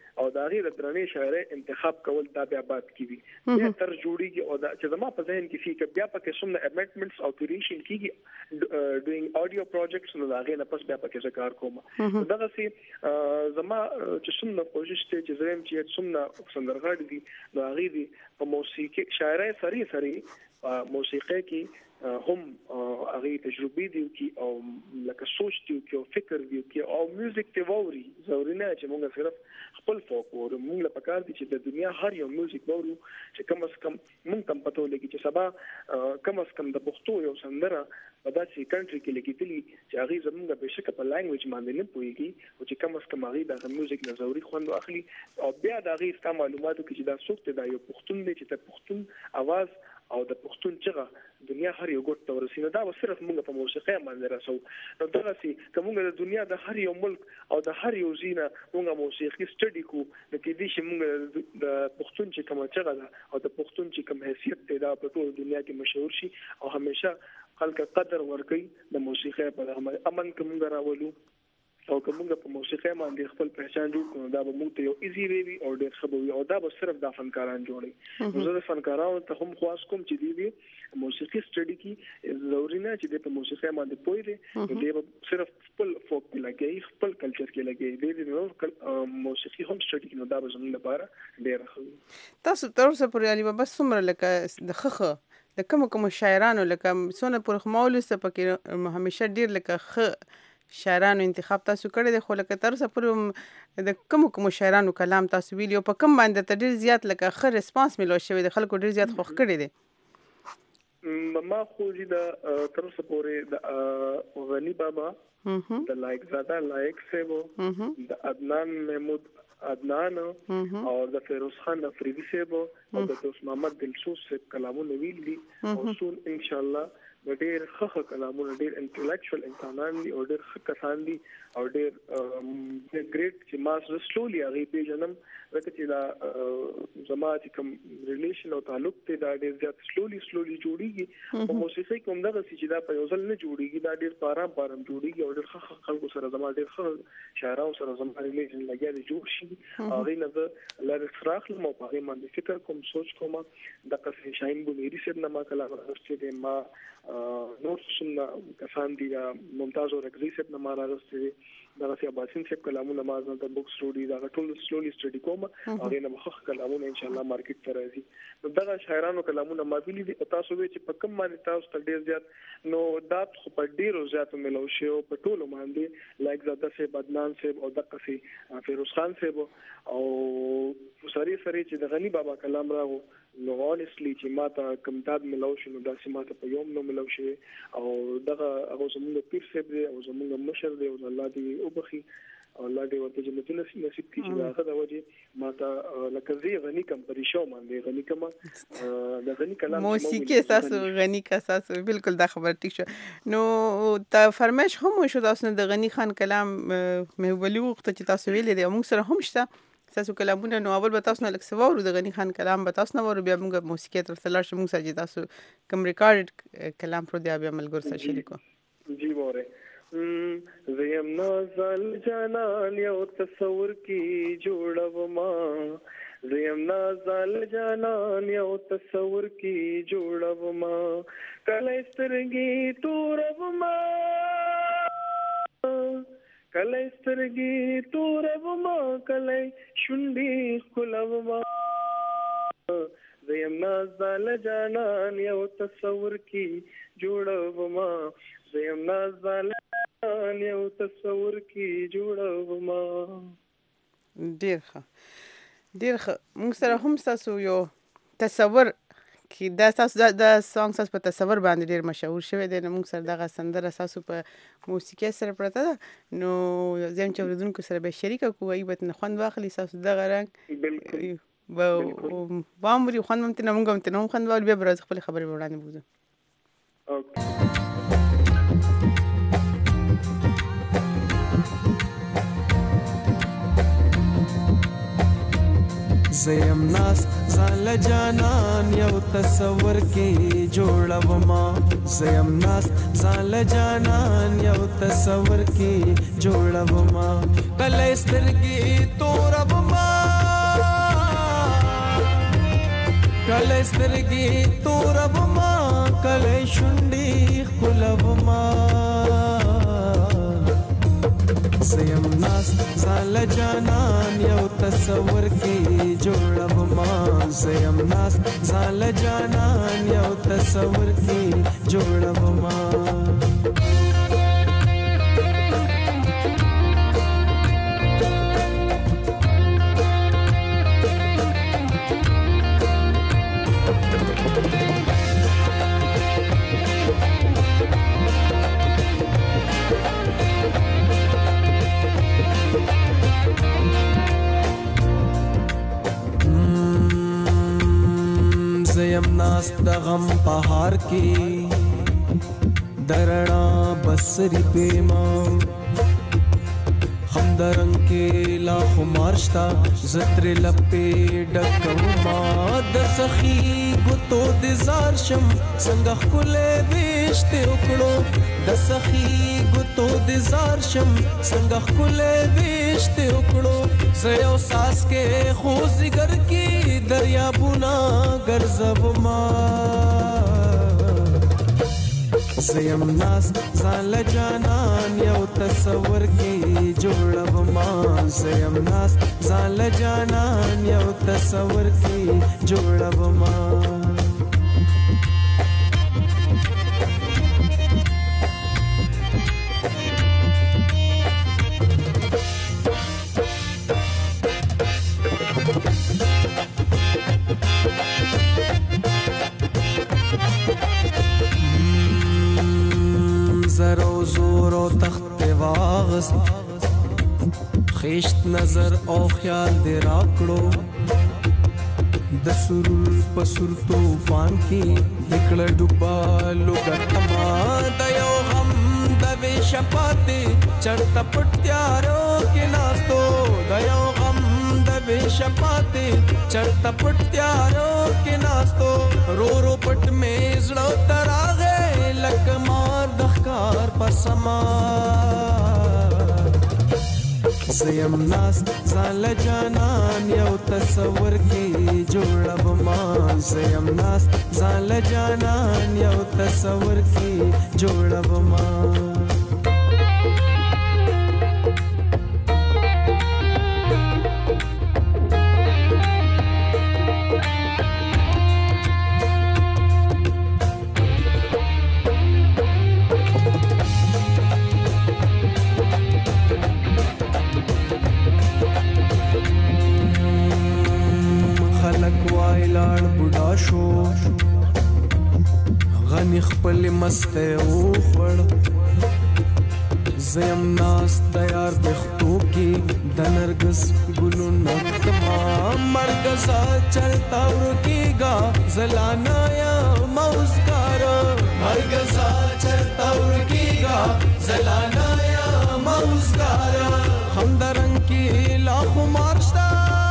او دا غیر درنې شاعري انتخاب کول دا بیا بات کیږي بیا تر جوړیږي او دا چې زما په ذهن کې فکر بیا پکې څومره امندمنټس او کریشن کیږي ډوینګ اډیو پروجیکټس نو دا غیر نه پس بیا پکې کار کوم دا سي زما چې څومره کوشش ته چې زم چې څومره سندرغاړي دي دا غیر دي په موسیقي شاعري سری سری موسیقي کې هم هغه تجربه دي کی او لکه سوچ دي کی او فکر دي کی او میوزیک ته ووري زورینه چې موږ صرف خپل فوک او موږ له پکار دي چې د دنیا هر یو میوزیک وورو چې کم از کم موږ کم پته لګي چې سبا کم از کم د پښتو یو سندره په داسې کنټري کې لګیدلی چې هغه زموږ به شکه په لانګویج باندې نه پويږي او چې کم از کم هغه د میوزیک نه زوري خوند اخلي او بیا د هغه ست معلوماتو کې چې دا څوک ته دا یو پښتون دی چې ته پښتون आवाज او د پښتون چغه دنیا هر یو ګوټ ته ورسینه دا صرف موږ په موسیقي باندې راسو نو دا سي کومه د دنیا د هر یو ملک او د هر یو زینه موږ موسیقي سټډي کو د کې دي چې موږ د پښتون چې کومه چغه ده او د پښتون چې کوم حیثیت دی دا په ټول دنیا کې مشهور شي او همیشه خلک قدر ورکړي د موسیقي په امن کوم راولو او کومه په موسیقي باندې خپل پہچان جوړ کړو دا به موږ ته یو ایزی وی او ډېر خبري او دا به صرف د فنکاران جوړي نو زه د فنکارانو ته هم خواست کوم چې دی دی موسیقي سټډي کې ضروري نه چې د موسیقي باندې پوي دي دی به صرف خپل فوک کې لګي خپل کلچر کې لګي دی دی نو موسیقي هم سټډي کې نو دا به زموږ لپاره ډېر ښه تاسو تر اوسه پورې علي بابا څومره لکه د خخه د کوم کوم شاعرانو لکه سونه پر خمولسته پکې همیشه ډېر لکه خ شاعرانو انتخاب تاسو کړی دی خو لکه تر اوسه پورې د کوم کوم شاعرانو کلام تاسو ویلی او په کوم باندې ته ډېر زیات لکه ښه ریسپانس میلو شوی د خلکو ډېر زیات خوښ کړی دی ما خو د تر اوسه پورې د غنی بابا د لایق زاده لایق سیبو د عدنان محمود عدنان او د فیروز خان افریدی سیبو او د دوست محمد دلسوز سیب کلامونه ویلي او سون ان شاء الله ډېر ښه کلامونه ډېر انټلیکچوال انسانان دي او ډېر ښه کسان دي او ډېر ګریټ چې ما سره سلولي هغه پیژنم لکه چې دا زما چې کوم ریلیشن او تعلق ته دا ډېر زیات سلولي سلولي جوړیږي او موسیقي کوم دغه چې دا په یو ځل نه جوړیږي دا ډېر پارام پارام جوړیږي او ډېر ښه خلکو سره زما ډېر ښه شاعرانو سره زما ریلیشن لګیا دي جوړ شي هغه نه د لریکس راخل مو په باندې فکر کوم سوچ کوم د قصې شاهین بونیری سره ما کلام راغسته دي ما نور څومره کسان دي ممتاز او رګزي سره ما راغسته دي دا چې اباسین سیب کلامونه ما ځان ته بوکس روډي دا ټول سلولي سټډي کوم او نه مخخ کلامونه ان شاء الله مارکیټ ته راځي نو دا شاعرانو کلامونه ما ویلي دي تاسو به چې په کوم باندې تاسو ته ډیر زیات نو دا خو په ډیرو زیاتو ملو شي او په ټولو باندې لایک زاده سه بدنان سه او دغه سه فیروز خان سه او سری سری چې د غنی بابا کلام راغو نو honestly چې ماته کوم داد ملو شنو دا چې ماته په یوم نو ملو شي او دغه هغه زموږ پیر سیب دی او زموږ مشر دی او الله دې وبخي او الله دې ورته جنت نصیب کړي چې هغه د وجه ماته لکه زی غنی کم پریشو باندې غنی کما د غنی کلام موسیقي تاسو غنی کا تاسو بالکل دا خبر ټیک شو نو تا فرمایش هم شو تاسو د غنی خان کلام محبوبي وخت چې تاسو ویلې دی موږ سره هم شته تاسو کلامونه نو اول به تاسو نه لکه سوارو د غنی خان کلام به تاسو نه ورو بیا موږ موسیقي تر تلل شو موږ سره تاسو کوم ریکارډ کلام پر دی بیا ملګر سره شریکو جی وره زیم نازل جانان یو تصور کی جوړو ما زیم نازل جانان یو تصور کی جوړو ما کله سترګي تورو ما کله سترګي تورو ما کله شونډي خلو ما زیم نازل جانان یو تصور کی جوړو ما زیم نازل جانان یو تصور کی جوړو ما ډیر ښه ډیر ښه موږ سره هم تاسو یو تصور کی دا تاسو دا سانګ تاسو په تصور باندې ډیر مشهور شوی دی نو موږ سره دغه سندره تاسو په موسیقي سره پرته ده نو زم چې ورودونکو سره به شریک کوو ایبت نه خوند واخلي تاسو دغه رنګ بالکل و بامري خوند ممته نه موږ ممته نه خوند ول بیا برز خپل خبرې وړاندې بوزو اوکې زیم ناس زال جانان یو تصور کی جوړو ما زیم ناس زال جانان یو تصور کی جوړو ما کله سترګي تورو ما کله سترګې توربما کله شونډې ښکلوما زیم ناست ځان له جانان یو تصور کې جوړوما زیم ناست ځان له جانان یو تصور کې جوړوما زیم ناست د غم پهار کې درنا بسری پیما خمدرنګ کې لا خمارشتا زتر لپې ډکوما د سخی ګوتو د زار شم څنګه خلې وشته وکړو د سخی ګوتو د زار شم څنګه خلې وشته وکړو زيو ساس کې خو زګر کې دریابونه ګرځوما زیم ناست ځان له جانان یو تصور کې جوړوما زیم ناست ځان له جانان یو تصور کې جوړوما زرو زور او تخت واغست خیشت نظر او خیال دې راکړو د سرور په سر طوفان کې نکړه ډوبا لوګتما د یو غم د وې شپاتې چړت پټیارو کې ناستو د یو غم د وې شپاتې چړت پټیارو کې ناستو رو رو پټ مې زړه تراغه لکمار دخکار پسما زیم ناست ځان له جانان یو تصور کې جوړوما زیم ناست ځان له جانان یو تصور کې جوړوما غنی خپل مسته او خړ زیم ناس تیار بختو کې د نرګس ګلونه کما مرګزا چلتا ورکیگا زلانا یا موسکار مرګزا چلتا ورکیگا زلانا یا موسکار همدرنګ کې لاخو مارشتا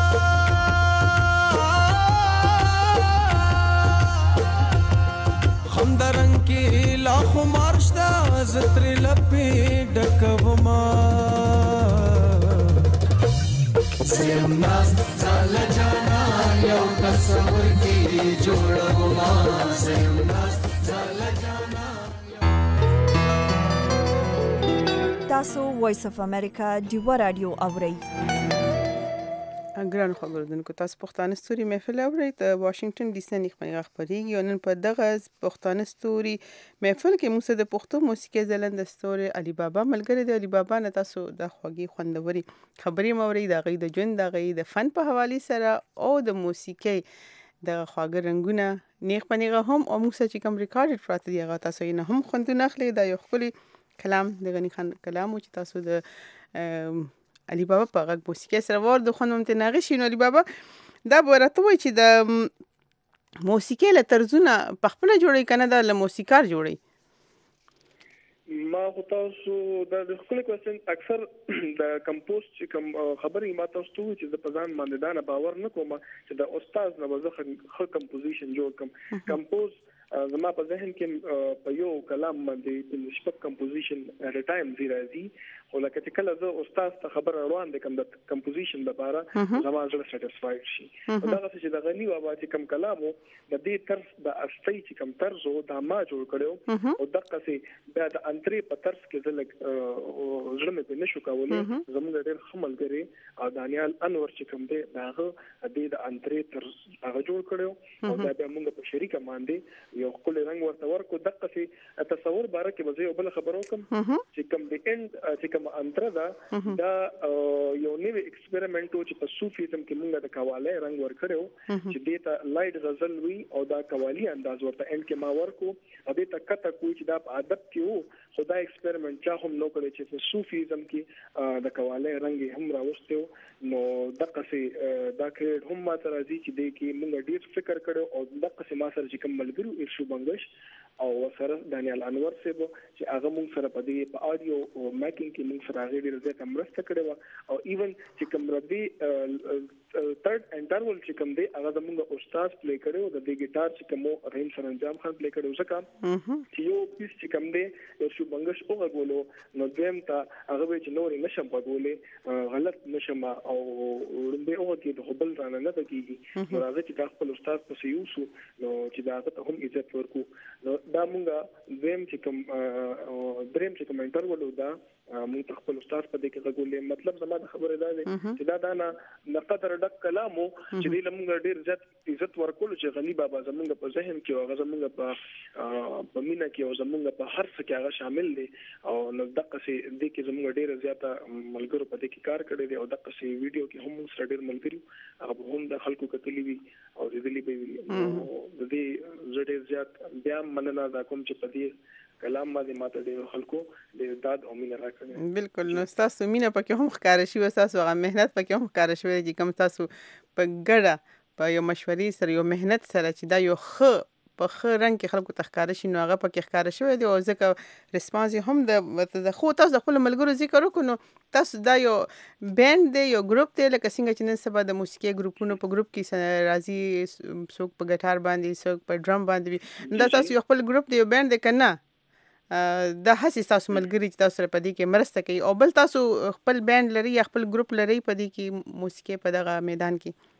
همدرنګ کې لاخو مارشتا زتر لپې ډکوما زیم ناس ځان له جانان یو تصور کې جوړوما زیم ناس ځان له جانان تاسو وایس اف امریکا دیو رادیو اورئ ګران خبردونکو تاسو پښتانه ستوري محفل اورئ د واشنگټن ډي سي نه خبري خبريږي نن په دغه پښتانه ستوري محفل کې موږ د پښتو موسیقي زلند ستوري علي بابا ملګری دی علي بابا نه تاسو د خوږی خوندوري خبري موري د غي د ژوند د غي د فن په حواله سره او د موسیقي د خواږه رنگونه نیغ پنیغه هم او موږ چې کوم ریکارډ پراته دی هغه تاسو نه هم خوندونه اخلي د یو خپل کلام د غنی خان کلام چې تاسو د علي بابا په غږ موسیقي سره ور د خوند ممتنه غشي نو علي بابا دا ورته وای چې د موسیقي له طرزونه په خپل جوړي کنه د موسیقار جوړي ما خو تاسو د خپل کوېسچن اکثر د کمپوز چې کوم خبرې ما تاسو ته چې د پزان باندې دا نه باور نه کوم چې د استاد نه وځه خو کمپوزیشن جوړ کوم کمپوز زما په ذهن کې په یو کلام باندې د شپږ کمپوزیشن ات ا ټایم زی راځي خو لکه چې کله زه استاد ته خبر روان دي کوم د کمپوزیشن لپاره زما زړه سټیسفاید شي دا چې د غنی بابا چې کوم کلامو د دې طرز د اصلي چې کوم طرز او د ما جوړ کړو او دغه چې بیا د انتري په طرز کې زلک زړه مې نشو کولای زموږ ډېر خملګری او دانیال انور چې کوم دی داغه د د انتري طرز هغه جوړ کړو او دا بیا موږ په شریکه باندې یو خپل رنگ ورته ورکو دغه چې تصور باره کې به یو بل خبرو کوم چې کوم د اند چې کوم انتره دا دا یو نوې ایکسپریمنت چې په صوفیزم کې موږ د قواله رنگ ورکړو چې دیتا لایټ غزل وی او دا قوالی انداز ورته اند کې ما ورکو او دیتا کته کوی چې دا په ادب کې وو خدای ایکسپریمنت چا هم نو کړی چې په صوفیزم کې د قواله رنگ هم راوستو نو دغه سي دا کې هم ما تر راځي چې د کې موږ ډیر فکر کړو او دغه سي ما سره چې کوم ملګرو ایشو بنگش او سره دانیال انور صاحب چې هغه موږ سره په دې په اډیو او میکینګ کې موږ سره هغه ډیر زیات مرسته کړې او ایون چې کوم ردی تھرد انټرول چې کوم دی هغه موږ استاد پلی کړو د دې ګټار چې کوم رحیم سرانجام خان پلی کړو ځکه چې یو پیس چې کوم دی یو شو بنگش اوغه بولو نو دیم ته هغه چې نورې نشم پګولې غلط نشم او لمبه اوغه کې د خپل ځان نه دکېږي نو هغه چې خپل استاد په سيوسو نو چې دا ته هم عزت ورکو دا مونږه دیم چې کوم دریم چې کوم انټرول دا موږ خپل استاد په دې کې غوړلې مطلب زما د خبره ده چې دا دا نه قدر ډک کلامو چې دې لمونږ ډیر عزت عزت ورکول چې غنی بابا زمونږ په ذهن کې او هغه زمونږ په په مینا کې او زمونږ په هر څه کې هغه شامل دي او نو دغه سي دې کې زمونږ ډیر زیاته ملګرو په دې کې کار کړی دی او دغه سي ویډیو کې هم سره ډیر ملګري هغه هم د خلکو کتلی وی او دې لې به د دې زړه زیات بیا مننه دا کوم چې په دې کلام باندې ماته ډیر خلکو د داد او مینه راکړي بالکل نو تاسو مینه پکې هم ښکار شي او تاسو هغه مهنت پکې هم ښکار شوی چې کوم تاسو په ګډه په یو مشورې سره یو مهنت سره چې دا یو ښه په ښه رنګ کې خلکو ته ښکار شي نو هغه پکې ښکار شوی دی او ځکه ریسپانس هم د خو تاسو د خپل ملګرو ذکر وکړو نو تاسو دا یو بینډ دی یو ګروپ دی لکه څنګه چې نن سبا د موسیقي ګروپونو په ګروپ کې راځي څوک په ګټار باندې څوک په ډرم باندې دا تاسو یو خپل ګروپ دی یو بینډ دی کنه دا هسي تاسو ملګری چې تاسو سره په دې کې مرسته کوي او بل تاسو خپل بینډ لري یا خپل ګروپ لري په دې کې موسیقي په دغه میدان کې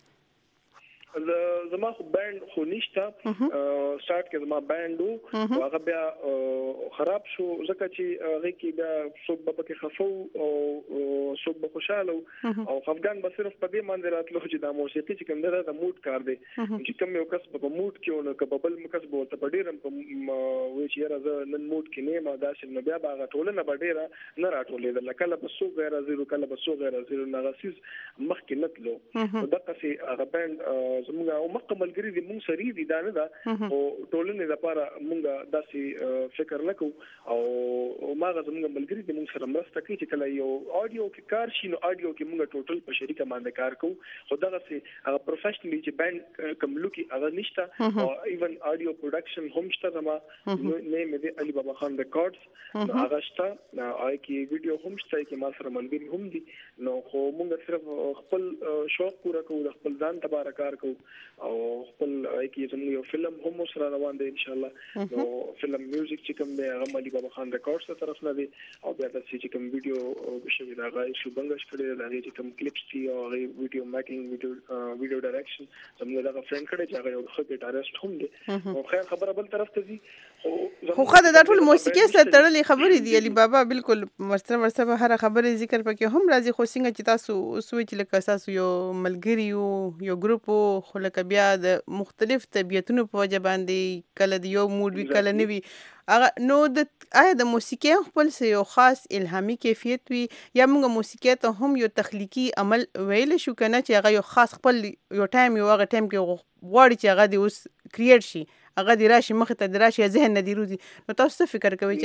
زما خو بانډ خو نشته سٹارټ کې زما بانډ وو هغه بیا خراب شو ځکه چې هغه کې بیا څوک به پکې خفو او څوک به خوشاله او افغان به صرف په دې باندې راتلو چې د موسیقي چې کوم ده د موډ کار دی چې کوم یو کس په موډ کې ونه کبل مکس به ته ډیرم په وی چې راځه نن موډ کې نه ما داسې نو بیا باغ ټولنه به ډیره نه راټولې د کله به سو غیر زیرو کله به سو غیر زیرو نغسیز مخکې نتلو دغه سي هغه بانډ زموږ او مکمل ګری دي مونږ سری دي دا نه دا او ټولنې لپاره مونږ داسې فکر نکو او ماغه زموږ ملګری دي مونږ سره مرسته کوي چې کله یو اډیو کې کار شي نو اډیو کې مونږ ټوټل په شریکه باندې کار کوو خو دغه سي هغه پروفیشنلی چې بانډ کوم لوکي هغه نشته او ایون اډیو پروډکشن هم شته زما نیم دی علي بابا خان ریکارډز نو هغه شته آی کې ویډیو هم شته چې ما سره ملګری هم دي نو خو مونږ صرف خپل شوق پورا کوو د خپل ځان لپاره کار کوو او خپل کې زموږ یو فلم هم سره روان دی ان شاء الله نو فلم میوزیک چې کوم دی هغه علي بابا خان ریکارډز ته طرف نه دی او بیا د چې کوم ویډیو بشوي دا غي شو بنگش کړی دا چې کوم کلیپس دي او هغه ویډیو میکینګ ویډیو ویډیو ډایرکشن زموږ دا فرند کړی چې هغه یو ښه ګټاریست هم دی او خیر خبره بل طرف ته دي خو خدای دا ټول موسیقي سره تړلې خبرې دي علي بابا بالکل مرسته مرسته هر خبره ذکر پکې هم راځي خو څنګه چې تاسو سوچ لکه تاسو یو ملګری یو یو ګروپ خو لکه بیا د مختلف طبيعتونو په وجه باندې کله د یو موډ وی کله نه وی هغه نو د آیا د موسیقي خپل یو خاص الهامي کیفیت وي یا موږ موسیقي ته هم یو تخلیقي عمل ویل شو کنه چې هغه یو خاص خپل یو ټایم یو هغه ټایم کې غواړي چې هغه د اوس کریټ شي هغه د راشي مخ ته د راشي ذهن نه دی روزي نو تاسو څه فکر کوئ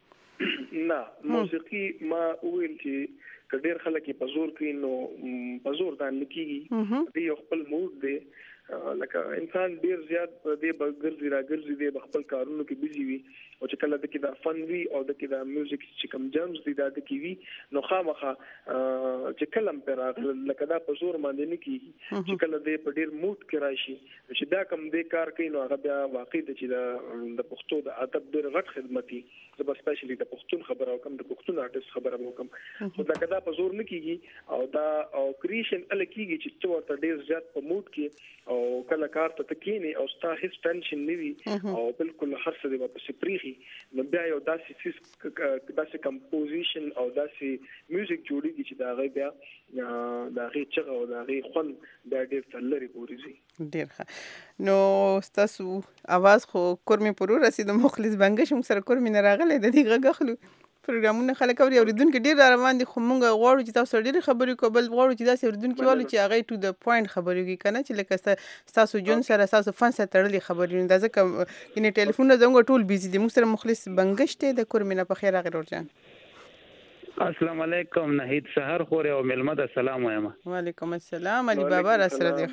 چې نه موسیقي ما ویل چې کډیر خلک په زور کوي نو په زور دا نکېږي دی خپل موډ دی لکه انسان ډیر زیات دې بغرضی راګرځي دې خپل کارونو کې بيزي وي او چې کله د کې دا فن وی او د کې دا میوزیک چې کوم جرمز دي دا د کې وی نو خامخا چې کلم پر لکه دا په زور باندې نه کیږي چې کله دې په ډیر موډ کې راشي چې دا کوم دې کار کوي نو هغه بیا واقعي د چې د پښتو د ادب ډیر غټ خدمتي زه به سپیشلی د پښتون خبره وکم د پښتون آرټست خبره وکم خو دا کدا په زور نه کیږي او دا او کریشن ال کیږي چې څو ورته ډیر زیات په موډ کې او کله کار ته تکینی او ستا هیڅ ټنشن نیوي او بالکل هر څه دی په سپریخي نو بیا یو داسې فیس داسې کمپوزیشن او داسې میوزیک جوړیږي چې دا غي بیا دا غي چغه او دا غي خون بیا ډیر تلری پوری زی ډیر ښه نو تاسو आवाज خو کورمي پرو رسید مخلص بنګش موږ سره کورمي نه راغله د دې غغخلو پروګرامونه خلک اوري اوریدونکو ډیر روان دي خو موږ غواړو چې تاسو ډیر خبرې کوبل غواړو چې تاسو اوریدونکو والو چې هغه ټو د پوینټ خبرې کوي کنه چې لکه تاسو جون سره تاسو فن سره تړلې خبرې نه ځکه ینه ټلیفون زنګ ټول بیزي دي موږ سره مخلص بنګشته د کورمینه په خیر راغلی ورجان السلام علیکم نهید سحر خور او ملمد السلام وایم وعلیکم السلام علي بابا را سره دی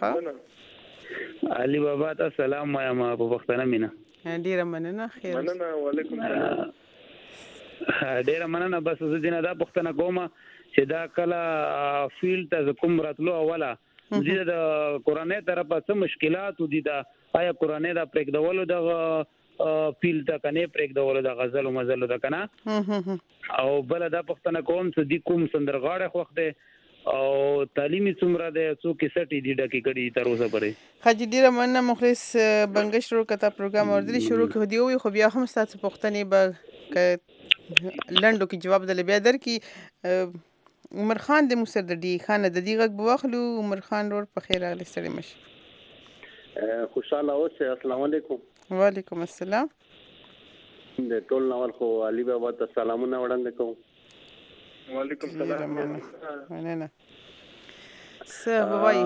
ښا علي بابا ته سلام وایم په وختنه مینا ډیر مننه خیر مننه وعلیکم السلام ډیره مننه بس زه دینه دا پښتنه کومه چې دا کله فیلډ ته کوم راتلو اوله د قرآني طرفه څه مشکلات دي دا آیا قرآني دا پرېږدولو د فیلډ ته کنه پرېږدولو د غزل او مزل د کنه او بل دا پښتنه کوم چې د کوم سندرغاړي وخت او تعلیمي څومره د څو کیسټي دي ډکې کړي تر اوسه پورې حاجی ډیره مننه مخلص بنګش شروع کته پروګرام اوردلی شروع کړو دی او خو بیا هم ستاسو پښتني به لندو کې جواب دل بیا در کې عمر خان د مصر د ډی خان د دی غږ بواخلو عمر خان ور په خیر اغلی سره مش خوشاله اوسه السلام علیکم وعلیکم السلام د ټول نوال خو علي بابا ته سلامونه وړاندې کوم وعلیکم السلام مننه سه وای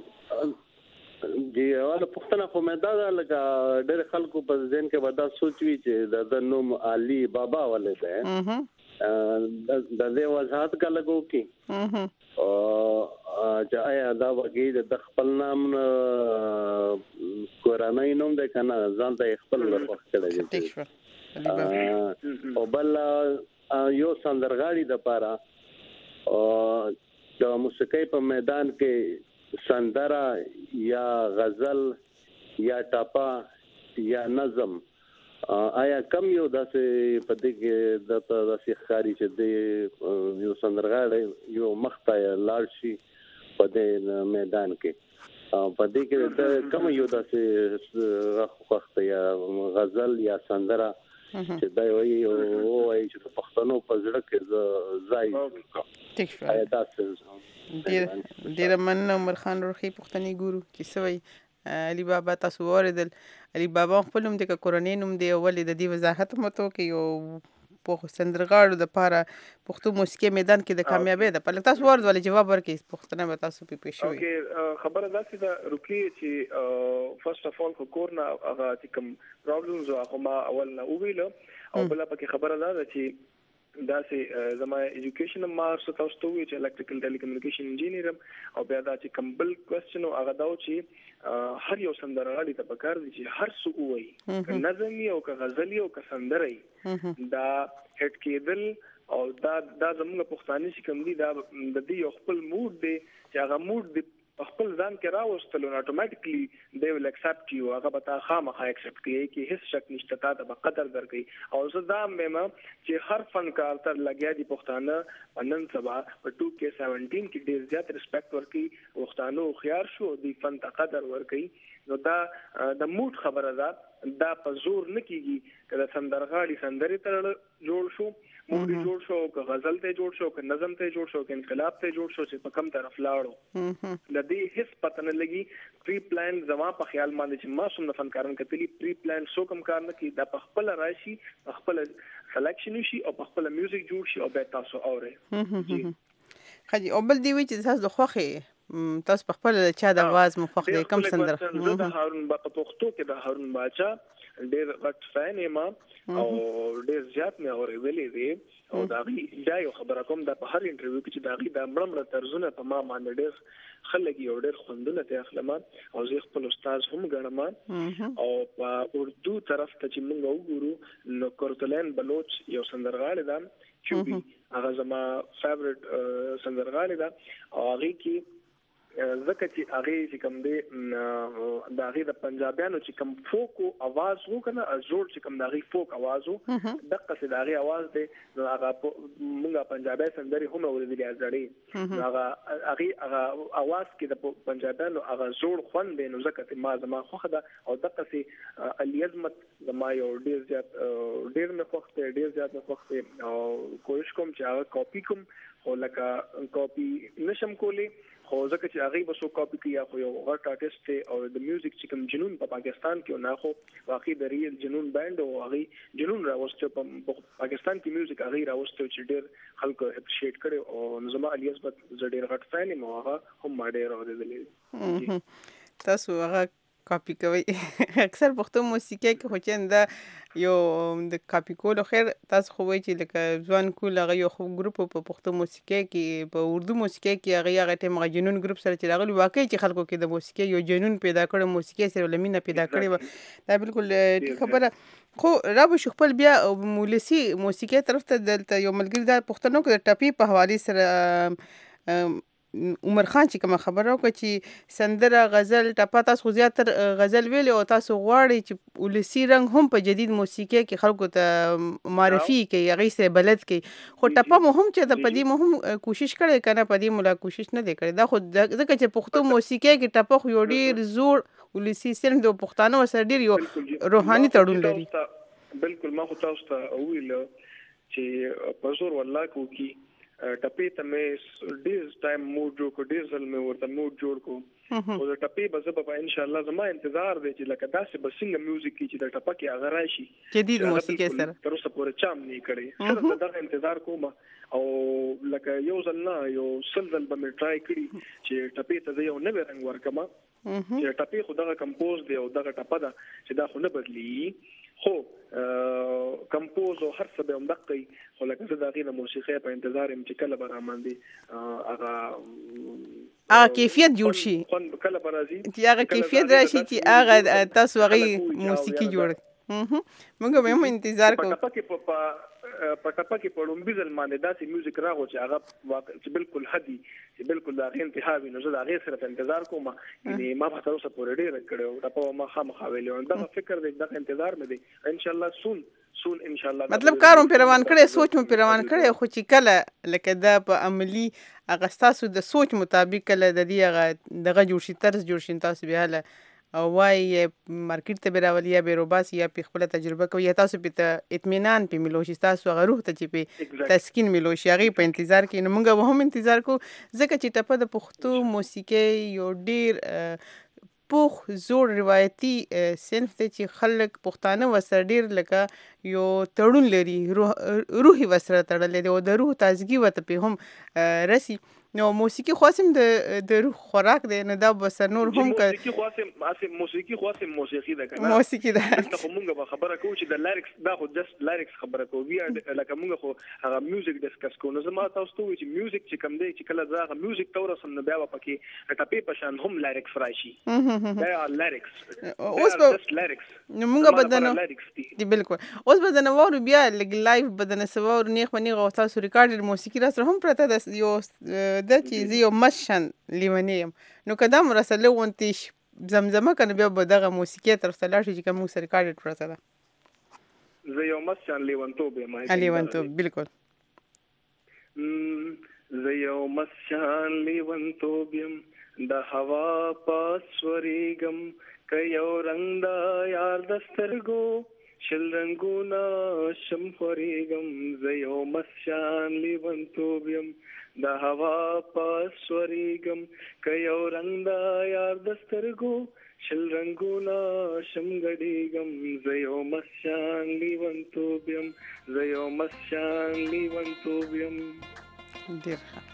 دی اوله پښتنه خو مې دا لکه ډېر خلکو په ذهن کې ودا سوچوي چې د نوم علي بابا ولې ده د دې وضاحت کا لګو کی او چې آیا دا وګي د خپل نام قرآني نوم ده کنه ځان ته خپل ورکړل او بل یو سندرغاړي د پاره او د موسیقۍ په میدان کې سندره یا غزل یا ټاپا یا نظم آیا کم یو داسې پدې کې د داسې خاري چې د یو سندرغاړي یو مخته لاړ شي په دې میدان کې پدې کې د کم یو داسې وخت یا غزل یا سندره چې دا وایي او وایي چې په پښتنو په زړه کې ځای ټیک شو آیا تاسو ډیر ډیر مننه عمر خان روخي پښتني ګورو چې سوي علي بابا تاسو اوریدل علي بابا خپل نوم د قرآني نوم دی ولې د دې وضاحت متو کې یو په سندرغاړو د پاره پښتو موسیقي میدان کې د کامیابی د په تاسو ورته ولې جواب ورکړي پښتنه به تاسو په پېښوي اوکې خبره ده چې روکي چې فرست اف اول کورنا هغه چې کوم پرابلمز هغه ما اول نه ویل او بل پکې خبره ده چې دا سه زما ایجوکیشن ما څه تاسو ته وی چې الکتریکل ټیلیکومونیکیشن انجینیر او بیا دا چې کمبل کوېسچن او هغه دا چې هر یو سندرغاړي ته پکار دي چې هر څه وایي نظم او غزل او سندري دا هټ کېدل او دا دا زموږ پښتاني چې کوم دي دا د دې خپل موډ دی چې هغه موډ دی خپل ځان کې راوستل نو اتوماتیکلی دی ول اکسپټ یو هغه به تا خامخا اکسپټ کوي کې هیڅ شک نشته تا ته قدر درکې او زه دا مېما چې هر فنکار تر لګیا دي پښتانه نن سبا په ټو کې سبعتر کې ډیر زیات ریسپیکټ ورکي پښتانه خيار شو دی فن ته قدر ورکي نو دا د موډ خبره ده دا په زور نه کیږي کله سندرغاړي سندري تر جوړ شو موږ جوړ شو که غزل ته جوړ شو که نظم ته جوړ شو که انقلاب ته جوړ شو چې په کوم طرف لاړو لدی هیڅ پته نه لګي پری پلان زما په خیال باندې چې ما سم فنکاران کتلی پری پلان سو کم کار نه کی دا په خپل راشي په خپل سلیکشن شي او په خپل میوزیک جوړ شي او به تاسو اورئ خدي او بل دی وی چې تاسو خوخه تاسو په خپل چا د आवाज مخخ دی کم سندر زه د هارون با په پښتو کې د هارون باچا ډېر غټ فین یم او ډېر زیات مې اورېدلې دي او دا غي دا یو خبره کوم دا په هر انټرویو کې چې دا غي د مړمړه طرزونه په ما باندې ډېر خلک یو ډېر خوندونه ته اخلم او زه خپل استاد هم ګڼم او په اردو طرف ته چې موږ وګورو نو کورتلین بلوچ یو سندرغاړی ده چوبي هغه زما فیورټ سندرغاړی ده او هغه کې زکه چې هغه چې کوم دی د هغه د پنجابیانو چې کوم فوک आवाज وو کنه زوړ چې کوم د هغه فوک आवाज وو دغه څه د هغه आवाज دی نو هغه مونږه پنجابي سندري هم اورېدلې ازړې هغه هغه هغه आवाज کې د پنجابیانو هغه زوړ خوند دی نو زکه ما زما خوخه ده او دغه څه الیزمت زما یو ډیر زیات ډیر نه خوخته ډیر زیات نه خوخته او کوشش کوم چې هغه کاپی کوم او لکه کاپی نشم کولی خو ځکه چې هغه به سو کاپی کیا خو یو غټ آرټیست او د میوزیک چې کوم جنون په پاکستان کې نه خو واقعي د ریل جنون بند او هغه جنون راوسته په پاکستان کې میوزیک هغه راوسته چې ډېر خلکو اپریشیټ کړي او نظم الیزبت ډېر غټ فین مو هغه هم ما ډېر اورېدلې تاسو هغه کاپی کوي اکثر پښتو موسیقي کې خو چې دا یو د کاپی کولو خیر تاسو خو وایي چې لکه ځوان کول هغه یو خو ګروپ په پښتو موسیقي کې په اردو موسیقي کې هغه هغه ټیم جنون ګروپ سره چې راغلی واقعي چې خلکو کې د موسیقي یو جنون پیدا کړي موسیقي سره لمینه پیدا کړي دا بالکل خبره خو را به شو خپل بیا مولسی موسیقي طرف ته دلته یو ملګری د پښتنو کې د ټاپي په حواله سره عمر خان چې کوم خبره وکړه چې سندره غزل ټپه تاسو خو زیاتر غزل ویل او تاسو غواړئ چې ولسی رنګ هم په جدید موسیقي کې خلکو ته معرفي کوي هغه سره بلد کوي خو ټپه مو هم چې د پدې مو هم کوشش کړي کنه پدې مولا کوشش نه دی کړی دا خو ځکه چې پښتو موسیقي کې ټپه خو یو ډیر زوړ ولسی سره د پښتانه سره ډیر یو روحاني تړون لري بالکل ما خو تاسو ته ویل چې په زور والله کو کی ټپې ته مې ډیر ټایم موډ جوړ کو ډیر ځل مې ورته موډ جوړ کو او د ټپې به زه به ان شاء الله زما انتظار دی چې لکه داسې به څنګه میوزیک کې چې د ټپه کې هغه راشي جدید موسیقي سره تر اوسه پورې چام نه کړی سره دغه انتظار کوم او لکه یو ځل نه یو سل ځل به مې ټرای کړی چې ټپې ته یو نوې رنګ ورکما چې ټپې خو دغه کمپوز دی او دغه ټپه ده چې دا خو نه بدلی خو کمپوز او هر څه به هم دقي خو لکه زه د هغې د موسیقۍ په انتظار یم چې کله به راماندې هغه هغه کیفیت جوړ شي کله به راځي چې هغه کیفیت راشي چې هغه تاسو هغې موسیقي جوړ موږ به هم انتظار کوو په ټپه کې په ټپه کې په لومبي ځل باندې داسې میوزیک راغو چې هغه چې بالکل هدي چې بالکل د هغې انتها وي نو زه د هغې سره انتظار کوم یعنې ما به تر اوسه پورې ډېره کړې وه ټپه ما خامخا ویلې وم دغه فکر دی دغه انتظار مې دی انشاءالله سون سون انشاءالله مطلب کار مو پرې روان کړی سوچ مو پرې روان کړی خو چې کله لکه دا په عملي هغه ستاسو د سوچ مطابق کله د دې هغه دغه جوړ شي طرز جوړ شي تاسو بیا هله او وای مارکیټ ته بیراولي یا بیروباس یا په خپل تجربه کوي تاسو په اطمینان په ملوشي تاسو هغه روح ته چې په تسکین ملوشي هغه په انتظار کې نو موږ هم انتظار کو ځکه چې ټپه د پښتو موسیقي یو ډیر پوخ زوړ روایتي صنف دی چې خلک پښتانه وسره ډیر لکه یو تړون لري روح روحي وسره تړلې دی او د روح تازګي وته په هم رسی نو موسیقي خاصم د د روح خوراک دی نه دا بس نور هم ک موسیقي خاصم اسه موسیقي خاصم موسیقي ده کنه موسیقي ده ته موږ به خبره کوو چې د لیریکس دا خو جست لیریکس خبره کوو بیا لکه موږ خو هغه میوزیک ډیسکس کوو نو زما تاسو ته وایي چې میوزیک چې کوم دی چې کله زه هغه میوزیک تور سم نو بیا پکې ټپې په شان هم لیریکس راشي دا لیریکس اوس به لیریکس نو موږ بدنه دی بالکل اوس بدنه وورو بیا لګ لایف بدنه سوور نیخ ونی غو تاسو ریکارډ موسیقي را سره هم پرته د یو د چې یو مشن لیونیم نو کدام رسله ونتیش زمزمه کنه بیا به دغه موسیقي تر څلار شي چې کوم سره ریکارډ پرته ده زه یو مشن لیونتوب یم لیونتوب بالکل زه یو مشن لیونتوب یم د هوا پاسوریګم ک یو رنگ دا یار دسترګو شل رنگونا شم خوریګم زه یو مشن لیونتوب یم د هوا پاسوریګم ک یو رنگ دا یار دسترګو شل رنگونا شم غړیګم زه یو مشن لیونتوب یم زه یو مشن لیونتوب یم ډیر ښه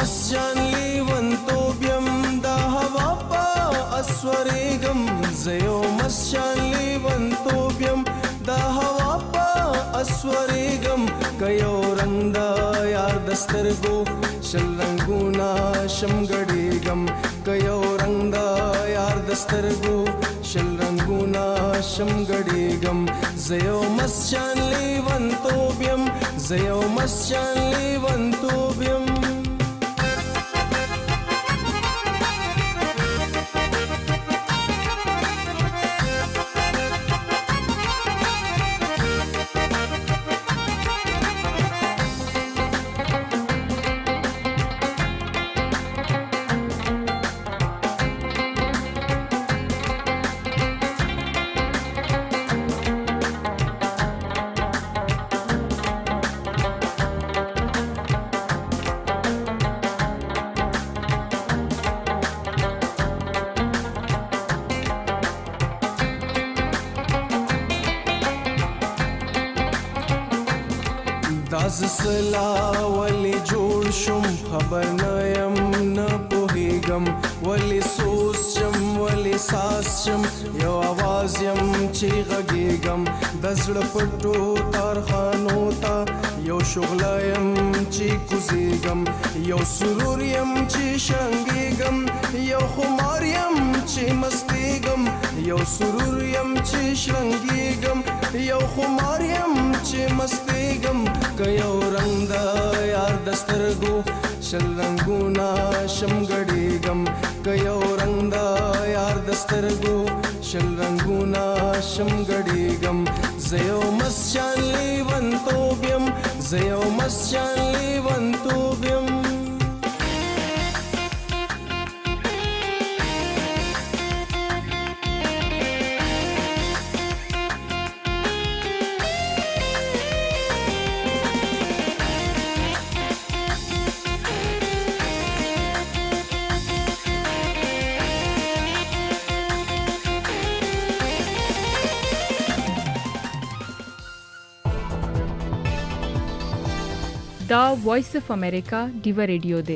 مسجان لیونتوبیم دا هوا پا اسوریگم زیو مسجان لیونتوبیم دا هوا پا اسوریگم کيو رنگ دا یار دسترگو شل رنگونا شمگڑیگم کيو رنگ دا یار دسترگو شل رنگونا شمگڑیگم زیو مسجان لیونتوبیم زیو مسجان لیونتوبیم داز سلا ولی جوړ شم خبر نیم نه پوهیږم ولی سوس شم ولی ساس شم یو आवाज یم چې غږیږم د زړه پټو تارخانو ته یو شغله یم چې کوزیږم یو سرور یم چې شنګیږم یو خمار یم چې مستیږم یو سرور یم چې شنګیږم یو خمار یم چې مستیږم کيو رنگ دا یار دسترگو شل رنگونا شمگڑیگم کيو رنگ دا یار دسترگو شل رنگونا شمگڑیگم زیو مسجان لیونتوبیم زیو مسجان لیونتوبیم دا وایس اف امریکا ډیو ریډیو دی.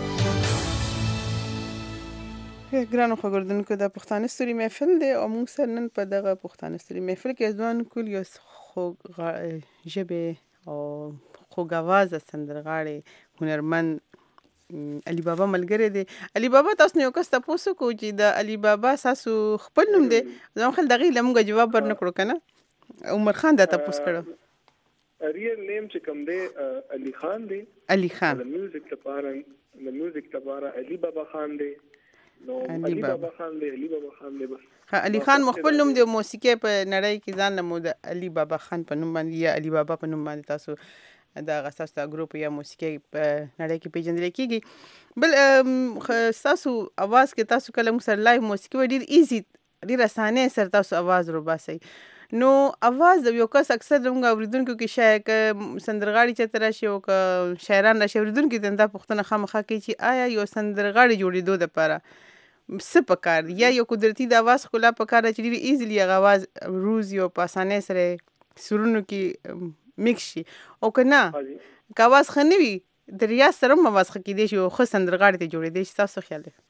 ګرانو خبردونکو د پښتانه ستوري محفل دی او موږ سره نن په دغه پښتانه ستوري محفل کې ځوان کول یو خوږ ژبه او خوږ आवाज سندرغاړي هنرمند علي بابا ملګری دی. علي بابا تاسو نه یو کس تاسو کو چې د علي بابا ساسو خپل نوم دی زموږ خل دغه لمغه جواب ورنکړو کنه عمر خان دا تاسو کړو ریل نیم چې کوم دی علي خان دی علي خان د میوزیک لپاره د میوزیک لپاره علي بابا خان دی نو علي بابا خان دی علي بابا خان دی بس علي خان مخبل نوم دی موسیقي په نړۍ کې ځان له مود علي بابا خان په نوم باندې یا علي بابا په نوم باندې تاسو دا غساس تا ګروپ یا موسیقي په نړۍ کې پیژندل کیږي. بل تاسو आवाज کې تاسو کله مو سره لایو موسیقي ډیر ایزی ډیر اسانه سره تاسو आवाज روباسي نو आवाज د یو کس اکثر موږ اوریدونکو کې شاید سندرغاړي چې تر شي او شاعران را اوریدونکو کې دا پښتنه خامخا کوي چې آیا یو سندرغاړي جوړېدو د لپاره څه پکار یا یو قدرتي د आवाज خلا پکار چې ډیر ایزلی आवाज روز یو په اسانه سره سرونو کې میکس شي او کنه که आवाज خنوي د ریاض سره هم आवाज خکې دي شي خو سندرغاړي ته جوړېدي شي. تاسو خیال دی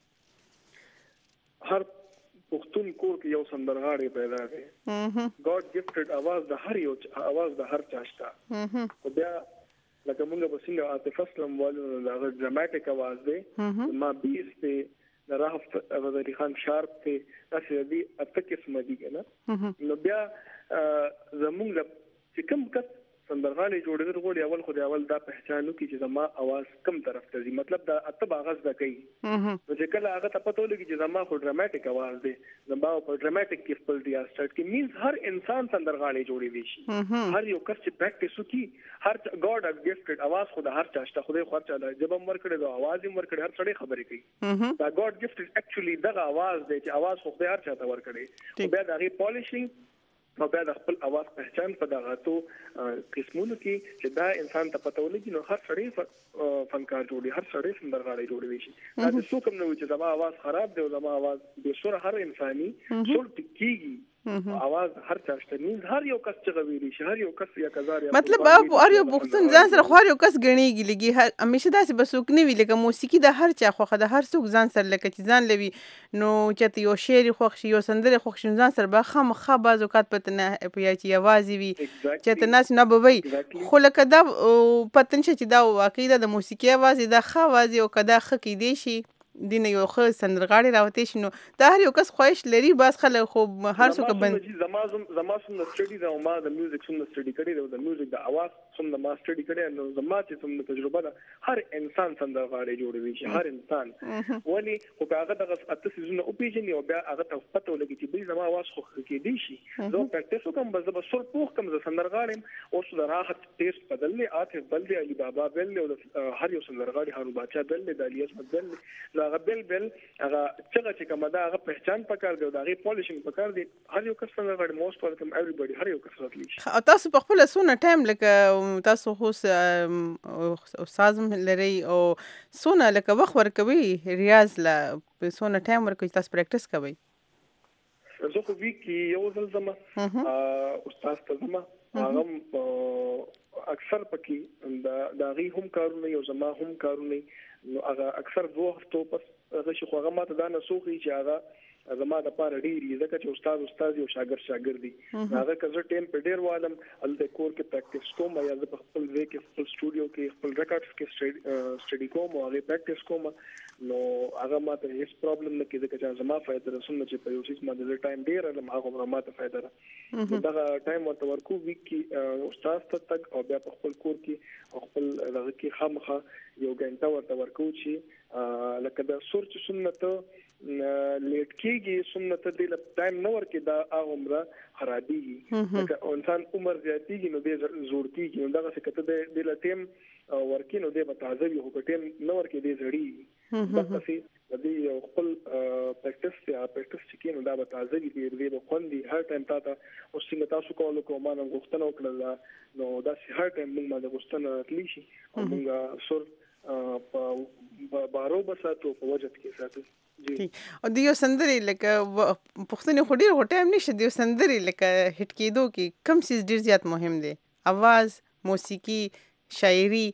هر پښتون کور کې یو سندرغاړي پیدا دی ګاډ گیفټډ आवाज د هر یو आवाज د هر چا شته او بیا لکه موږ په څنګه عاطف اسلم والو دا ډراماټیک आवाज دی ما بیس دی د راف ابدالي خان شارپ دی تاسو دې اته قسم دي کنه نو بیا زموږ چې کوم کس سندرغاړي جوړېدل غوړي اول خو د اول دا پہچانو کی چې زما आवाज کم طرف ته ځي مطلب دا اته باغز د کوي نو چې کله هغه ته پته ولګي چې زما خو ډراماټیک आवाज دی زما په ډراماټیک کې خپل دی سٹارټ کې مینز هر انسان سندرغاړي جوړېږي شي هر یو کس چې پریکټیس وکړي هر ګاډ اف گیفټډ आवाज خو د هر چا شته خدای خو چا د جبم ورکړي د आवाज یې ورکړي هر څړې خبرې کوي دا ګاډ گیفټډ اکچولی دغه आवाज دی چې आवाज خو خدای هر چا ته ورکړي بیا دغه پالیشینګ او بیا د خپل आवाज پہچان په دغه تو قسمونو کې چې دا انسان ته پته ولګي نو هر سړی فنکار جوړي هر سړی سندرغاړي جوړوي شي دا څوک هم نه وي چې زما आवाज خراب دی او زما आवाज به سره هر انساني سر ټکیږي आवाज هر چا شته مين هر یو کس چې غویلی شي هر یو کس یا کزار یا مطلب اب هر یو پښتون ځان سره خو هر یو کس غنیږي لګي همیشه داسې بسوک نه وی لکه موسیقي د هر چا خوخه د هر څوک ځان سره لکه چې ځان لوي نو چې یو شعر خوښ شي یو سندره خوښ شي ځان سره به خامخا بعض اوقات پته نه پیا چې आवाज وي چې ته ناس نه بوي خو لکه دا پته نشي چې دا واقعي د موسیقي आवाज دا ښه आवाज او کدا ښه کې دی شي دینه یو خو سندرغاړي راوته شنو دا هر یو کس خواهش لري باز خلک خو هر څوک بند زمازم زماسم د سټډي دا ما د میوزیک سم د سټډي کړي د میوزیک د اواز سم د ما سټډي کړي نو زما چې سم د تجربه ده هر انسان سندرغاړي جوړوي شي هر انسان ولی خو هغه د اته سيزونه او پیژني او بیا هغه ته پته ولګي چې به زما اواز خو کې دی شي زه پریکټیس کوم بس به سر پوخ کوم د سندرغاړي او سره راحت ټیسټ بدللي اته بدللي علي بابا بدللي او هر یو سندرغاړي هارو بچا بدللي د الیاس بدللي هغه بل بل هغه څنګه چې کومه دا هغه پہچان پکار دی او دا غي پالیشینګ پکار دی هر یو کس څنګه غواړي موست ویلکم ایوریبډي هر یو کس راتلی شي تاسو په خپل سونه ټایم لکه تاسو خو استاد لري او سونه لکه وخت ورکوي ریاض لا په سونه ټایم ورکوي تاسو پریکټیس کوي زه خو وی کی یو ځل زما استاد ته زما هغه اکثر پکې دا دا غي هم کارونه یو زما هم کارونه نو هغه اکثر دوه هفتو پس هغه شي خو هغه ماته دا نسوخي چې هغه زما د پاره ډیری ځکه چې استاد استاد یو شاګرد شاګرد دي هغه کزه ټیم په ډیر والم ال د کور کې پریکټیس کوم یا د خپل ځای کې خپل سټوډیو کې خپل ریکارډز کې سټډي کوم او هغه پریکټیس کوم نو هغه ماته هیڅ پرابلم نه کېده چې زما فائدہ رسونه چې په یو څه باندې د ټایم ډیر له هغه ماته فائدہ را دا ټایم ورته ورکو وی کې استاد ته تک او بیا په خپل کور کې خپل هغه کې خامخه یو غنټه ورته ورکو چې لکه د سورچ سنت لیټ کېږي سنت د ټایم نو ورکې دا عمره خرابېږي لکه انسان عمر زیاتېږي نو د زوړ کېږي نو دغه څه کته د ټایم ورکې نو د تازه یو ټایم نو ورکې د زړی دغه د یو خپل پریکټیس یا پریکټیس چې نو دا به تازه دي د خوندي هر ټایم تاسو او څنګه تاسو کولو کوم ما نه غوښتنه وکړه نو دا هر ټایم موږ باندې غوښتنه تلی شي او موږ سر په بارو بساتو په وجد کې ساتو جی او دیو سندري لکه پښتني خو ډیر ټایم نشي دیو سندري لکه هټ کېدو کې کم سیس ډیر زیات مهم دی आवाज موسیقي شاعري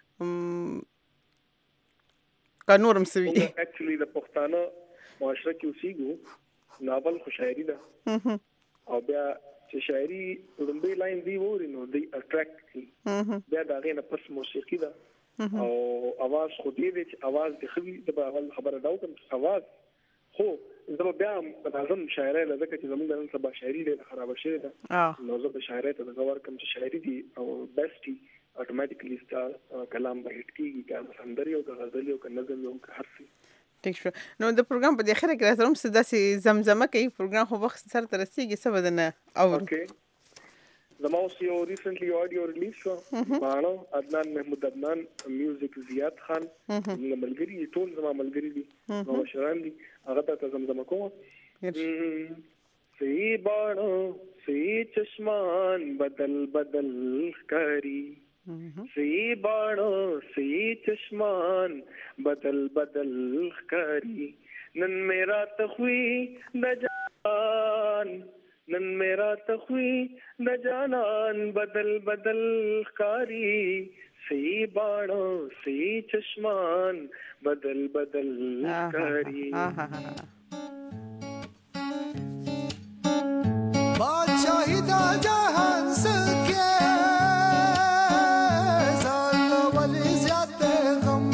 قانونم سوي اکچولی د پښتانه معاشره کې اوسېګو ناول خو شاعري ده او بیا چې شاعري لومبي لاین دی ووري نو دی اټریکټ کی بیا دا غینه پس موسیقي ده او आवाज خو دې دی چې आवाज د خوي د اول خبره داو کوم आवाज خو زه بیا لازم شاعري لکه چې زموږ نن سبا شاعري له خراب شي ده نو زه به شاعري ته غوړ کوم چې شاعري دي او بیسټي اتوماتیکلی ستا کلام به هټ کیږي که سندري او که غزل او که نظم او که هر څه ټیک شو نو د پروګرام په اخر کې راځم چې داسې زمزمه کوي پروګرام خو وخت سره ترسيږي څه بدنه او اوکې زما اوس یو ریسنټلی اډیو ریلیز شو مانو عدنان محمود عدنان میوزیک زیاد خان ملګری ټول زما ملګری دي نو شران دي هغه ته زمزمه کوم سی باڼو سی چشمان بدل بدل کری سی باڼو سی چشمان بدل بدل کری نن میرا تخوی د جان نن میرا تخوی د جانان بدل بدل کاری سی باڼو سی چشمان بدل بدل کاری بادشاہی دا جہان سکے زال ولی زیادہ غم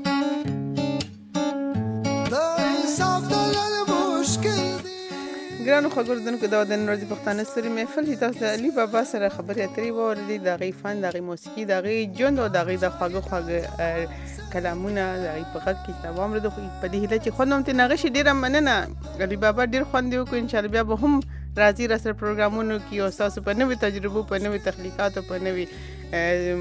دا انصاف دلال مشکل دی ګرانو خبردونکو دا د نورځي پښتانه ستوري محفل چې تاسو د علي بابا سره خبرې اترې ووردې د هغې فن د هغې موسیقي د هغې ژوند او د هغې د خواږه خواږه کلامونه د هغې په غږ کې چې واورېدو خو په دې هیله چې خوند هم ترې نغښي ډېره مننه علي بابا ډېر خوند یې وکړو انشاءالله بیا به هم راځي را سره پروګرامونو کې او ستاسو په نوې تجربو په نوې تخلیقاتو په نوې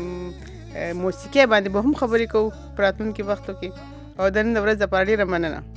موسیقۍ باندې به هم خبرې کوو په راتلونکي وختو کې او د نن ورځ لپاره ډېره مننه